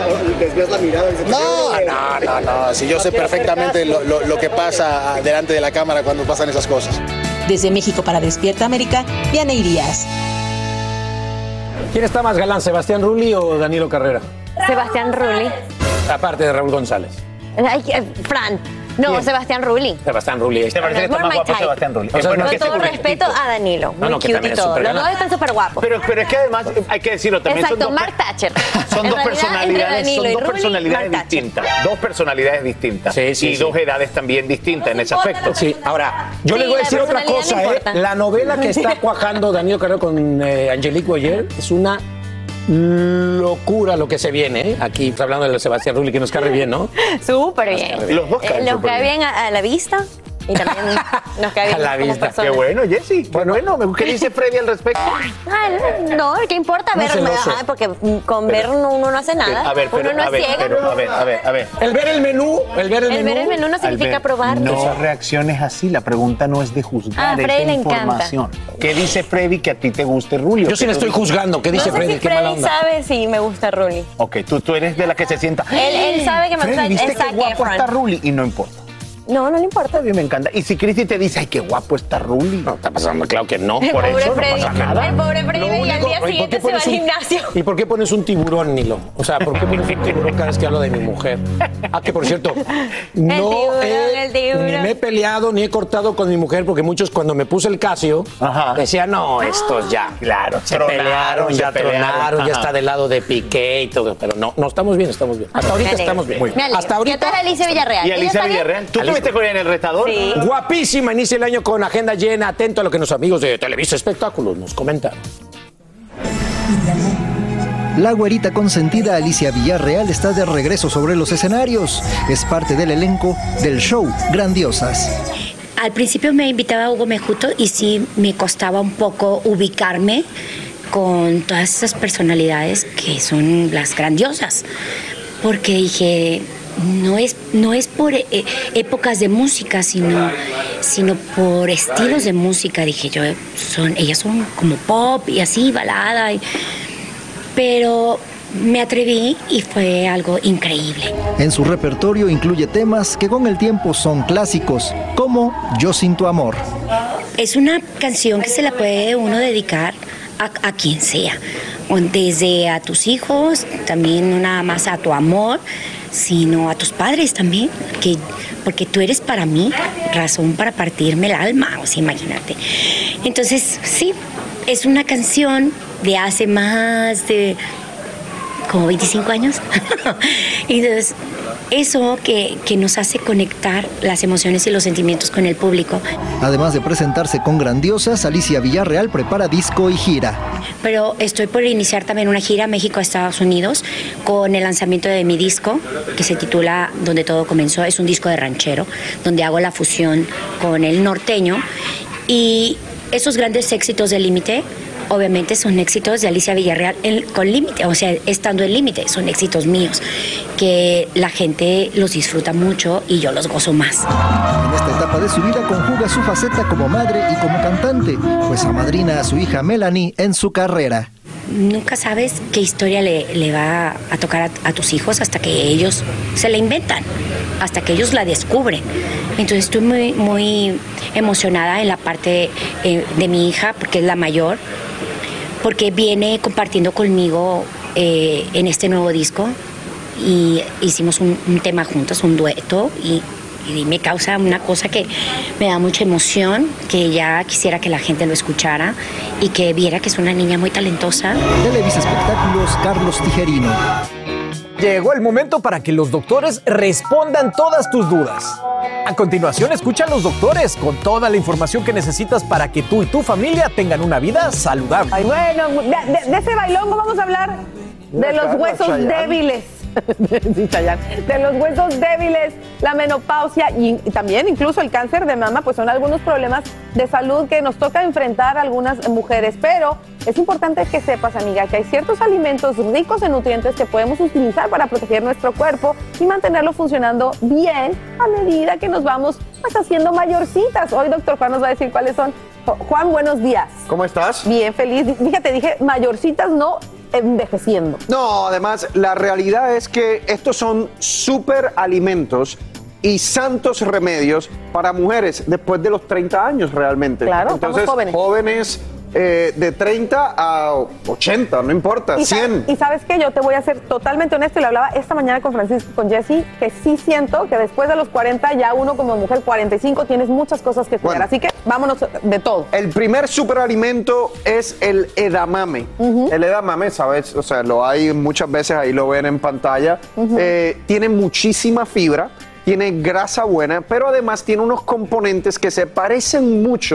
No, no, no, no, si yo sé perfectamente lo, lo, lo que pasa delante de la cámara cuando pasan esas cosas. Desde México para Despierta América, Vianey Díaz. ¿Quién está más galán, Sebastián Rulli o Danilo Carrera? Sebastián Rulli. Aparte de Raúl González. Ay, eh, Fran. No, ¿Quién? Sebastián Rulli. Sebastián Rulli. ¿Te parece que está más guapo Sebastián Rulli? O sea, con todo seguro respeto a Danilo. Muy No, no, que cute también y es todo. súper Los dos galán. están súper guapos. Pero, pero es que además, hay que decirlo también. Exacto, son dos, Mark Thatcher. Son En dos realidad, personalidades, entre Danilo son y dos Rulli, personalidades Mark Thatcher. distintas. Dos personalidades distintas. Sí, sí, y sí. dos edades también distintas en ese aspecto. Sí, ahora, yo Sí, les voy a la decir otra personalidad cosa, no ¿eh? importa. La novela que está cuajando Danilo Carrera con eh, Angelique Boyer es una locura lo que se viene, ¿eh? Aquí hablando de Sebastián Rulli, que nos cae bien, ¿no? Súper bien. Los dos caen Eh, Los súper cae bien. bien a, a la vista. Y también nos cae bien A la como vista. persona. Qué bueno, Jessy. Qué bueno. ¿Qué dice Freddy al respecto? Ah, no, ¿qué importa No ver? celoso. Ajá, porque con ver uno, uno no hace nada. A ver, pero, uno no a es ver, ciega. pero, a ver, a ver, a ver. El ver el menú, el ver el, El menú. ver el menú no significa Albert, probar. No reacciones así. La pregunta no es de juzgar, Ah, a es Freddy de le encanta. información. ¿Qué dice Freddy que a ti te guste Rulio? Yo sí le estoy juzgando. ¿Qué dice No sé Freddy? si Qué mala Freddy onda. sabe si me gusta Ruli. Ok, tú, tú eres de la que se sienta. Él, él sabe que me Freddy, gusta ¿viste el qué Zac guapo Efron. está Ruli? Y no importa. No, no le importa. A mí me encanta. Y si Cristi te dice, ay, qué guapo está Ruli. No, está pasando, claro que no. El Por pobre eso Freddy. no pasa nada. El pobre Freddy Lo y al único- día Oye, ¿por siguiente qué se va al pones un- gimnasio. ¿Y por qué pones un tiburón, Nilo? O sea, ¿por qué pones un tiburón cada vez que hablo de mi mujer? Ah, que por cierto, no tiburón, he, el tiburón. ni me he peleado ni he cortado con mi mujer porque muchos cuando me puse el Casio decían, no, estos ya. Claro, Se tronaron, pelearon, se ya pelearon. tronaron, ya Ajá. está del lado de Piqué y todo. Pero no, no, estamos bien, estamos bien. Hasta ahorita Me alegro. estamos bien. Me alegro. Hasta ahorita. ¿Qué tal Alicia Villarreal? ¿Y ¿Ella Alicia está bien? Villarreal? ¿Tú Alicia- estuviste con ella en el restador? Sí. Guapísima, inicia el año con agenda llena. Atento a lo que los amigos de Televisa Espectáculos nos comentan. La güerita consentida Alicia Villarreal está de regreso sobre los escenarios. Es parte del elenco del show Grandiosas. Al principio me invitaba Hugo Mejuto y sí me costaba un poco ubicarme con todas esas personalidades que son las grandiosas, porque dije, no es, no es por eh, épocas de música, sino, sino por estilos de música, dije yo, son, ellas son como pop y así, balada, y- pero me atreví y fue algo increíble. En su repertorio incluye temas que con el tiempo son clásicos, como Yo sin tu amor. Es una canción que se la puede uno dedicar a, a quien sea, o desde a tus hijos, también no nada más a tu amor, sino a tus padres también, que, porque tú eres para mí razón para partirme el alma, o sea, imagínate. Entonces, sí, es una canción de hace más de como veinticinco años. Entonces, eso que, que nos hace conectar las emociones y los sentimientos con el público. Además de presentarse con Grandiosas, Alicia Villarreal prepara disco y gira. Pero estoy por iniciar también una gira a México, a Estados Unidos, con el lanzamiento de mi disco, que se titula Donde todo comenzó. Es un disco de ranchero, donde hago la fusión con el norteño. Y esos grandes éxitos del Límite, obviamente son éxitos de Alicia Villarreal en- con Límite, o sea, estando en Límite, son éxitos míos, que la gente los disfruta mucho y yo los gozo más. En esta etapa de su vida conjuga su faceta como madre y como cantante, pues amadrina a su hija Melanie en su carrera. Nunca sabes qué historia le, le va a tocar a, a tus hijos hasta que ellos se la inventan, hasta que ellos la descubren. Entonces estoy muy, muy emocionada en la parte eh, de mi hija, porque es la mayor, porque viene compartiendo conmigo eh, en este nuevo disco y hicimos un, un tema juntos, un dueto, y, y me causa una cosa que me da mucha emoción, que ya quisiera que la gente lo escuchara y que viera que es una niña muy talentosa. Televisa Espectáculos, Carlos Tijerino. Llegó el momento para que los doctores respondan todas tus dudas. A continuación, escucha a los doctores con toda la información que necesitas para que tú y tu familia tengan una vida saludable. Ay, bueno, de, de- de ese bailongo vamos a hablar de los huesos débiles. Sí, Chayanne. De los huesos débiles, la menopausia y, y también incluso el cáncer de mama, pues son algunos problemas de salud que nos toca enfrentar a algunas mujeres. Pero es importante que sepas, amiga, que hay ciertos alimentos ricos en nutrientes que podemos utilizar para proteger nuestro cuerpo y mantenerlo funcionando bien a medida que nos vamos pues, haciendo mayorcitas. Hoy doctor Juan nos va a decir cuáles son. Juan, buenos días. ¿Cómo estás? Bien, feliz. Fíjate, dije mayorcitas, no envejeciendo. No, además, la realidad es que estos son súper alimentos y santos remedios para mujeres después de los treinta años realmente. Claro, entonces estamos jóvenes. jóvenes eh, de treinta a ochenta, no importa, Y, sa- cien. y sabes que yo te voy a ser totalmente honesto, y le hablaba esta mañana con Francisco, con Jessy, que sí siento que después de los cuarenta ya uno como mujer cuarenta y cinco tienes muchas cosas que cuidar, Bueno. así que vámonos de todo. El primer superalimento es el edamame. El edamame, ¿sabes? O sea, lo hay muchas veces, ahí lo ven en pantalla. Ujú. Eh, tiene muchísima fibra, tiene grasa buena, pero además tiene unos componentes que se parecen mucho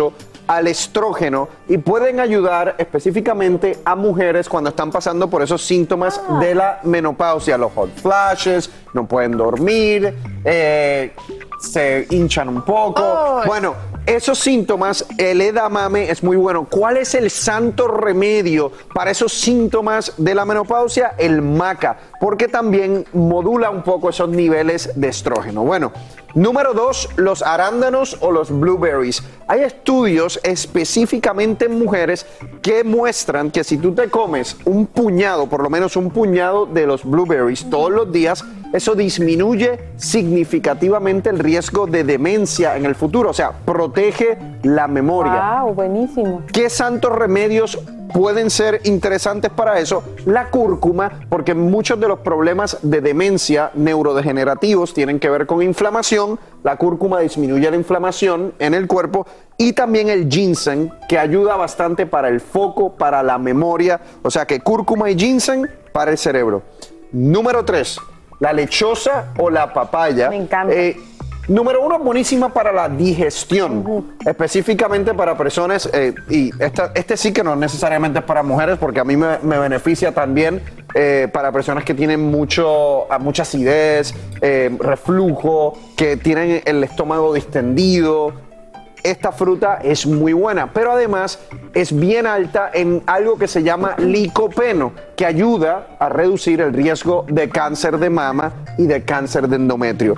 al estrógeno y pueden ayudar específicamente a mujeres cuando están pasando por esos síntomas ah. de la menopausia, los hot flashes, no pueden dormir, eh, se hinchan un poco. Oh. Bueno, esos síntomas, el edamame es muy bueno. ¿Cuál es el santo remedio para esos síntomas de la menopausia? El maca, porque también modula un poco esos niveles de estrógeno. Bueno, número dos, los arándanos o los blueberries. Hay estudios específicamente en mujeres que muestran que si tú te comes un puñado, por lo menos un puñado de los blueberries todos los días, eso disminuye significativamente el riesgo de demencia en el futuro. O sea, protege la memoria. ¡Wow! Buenísimo. ¿Qué santos remedios pueden ser interesantes para eso? La cúrcuma, porque muchos de los problemas de demencia neurodegenerativos tienen que ver con inflamación. La cúrcuma disminuye la inflamación en el cuerpo, y también el ginseng, que ayuda bastante para el foco, para la memoria. O sea que cúrcuma y ginseng para el cerebro. Número tres, la lechosa o la papaya. Me encanta. Eh, Número uno, buenísima para la digestión, uh-huh. específicamente para personas, eh, y esta, este sí que no necesariamente es para mujeres, porque a mí me, me beneficia también eh, para personas que tienen mucho, mucha acidez, eh, reflujo, que tienen el estómago distendido. Esta fruta es muy buena, pero además es bien alta en algo que se llama licopeno, que ayuda a reducir el riesgo de cáncer de mama y de cáncer de endometrio.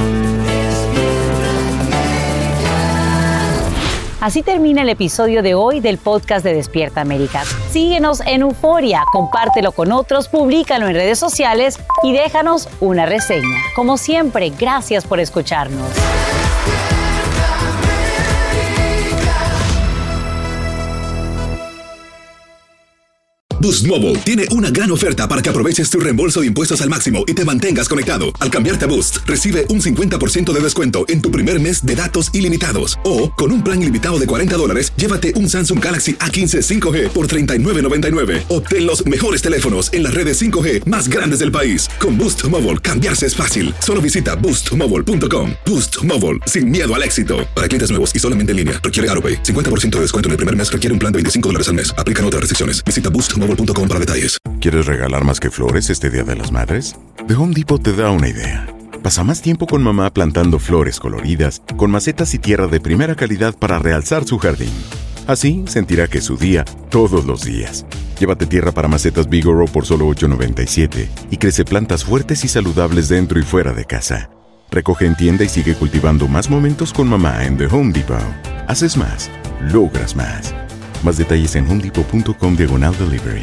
Así termina el episodio de hoy del podcast de Despierta América. Síguenos en Euforia, compártelo con otros, públicalo en redes sociales y déjanos una reseña. Como siempre, gracias por escucharnos. Boost Mobile tiene una gran oferta para que aproveches tu reembolso de impuestos al máximo y te mantengas conectado. Al cambiarte a Boost, recibe un cincuenta por ciento de descuento en tu primer mes de datos ilimitados. O, con un plan ilimitado de cuarenta dólares, llévate un Samsung Galaxy A quince cinco G por treinta y nueve noventa y nueve. Obtén los mejores teléfonos en las redes cinco G más grandes del país. Con Boost Mobile, cambiarse es fácil. Solo visita boost mobile punto com. Boost Mobile, sin miedo al éxito. Para clientes nuevos y solamente en línea, requiere AutoPay. cincuenta por ciento de descuento en el primer mes requiere un plan de veinticinco dólares al mes. Aplican otras restricciones. Visita boost mobile punto com para detalles. ¿Quieres regalar más que flores este Día de las Madres? The Home Depot te da una idea. Pasa más tiempo con mamá plantando flores coloridas, con macetas y tierra de primera calidad para realzar su jardín. Así sentirá que es su día todos los días. Llévate tierra para macetas Bigoro por solo ocho noventa y siete y crece plantas fuertes y saludables dentro y fuera de casa. Recoge en tienda y sigue cultivando más momentos con mamá en The Home Depot. Haces más, logras más. Más detalles en homedepot.com diagonal delivery.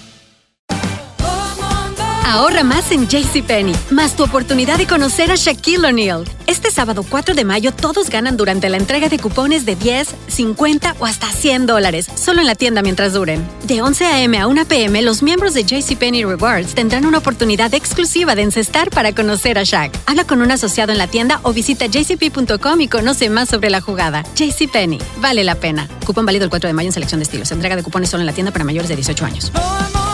Ahorra más en JCPenney, más tu oportunidad de conocer a Shaquille O'Neal. Este sábado cuatro de mayo todos ganan durante la entrega de cupones de diez, cincuenta o hasta cien dólares, solo en la tienda mientras duren. De once a eme a una pe eme, los miembros de JCPenney Rewards tendrán una oportunidad exclusiva de encestar para conocer a Shaq. Habla con un asociado en la tienda o visita j c p punto com y conoce más sobre la jugada. JCPenney, vale la pena. Cupón válido el cuatro de mayo en selección de estilos. Entrega de cupones solo en la tienda para mayores de dieciocho años.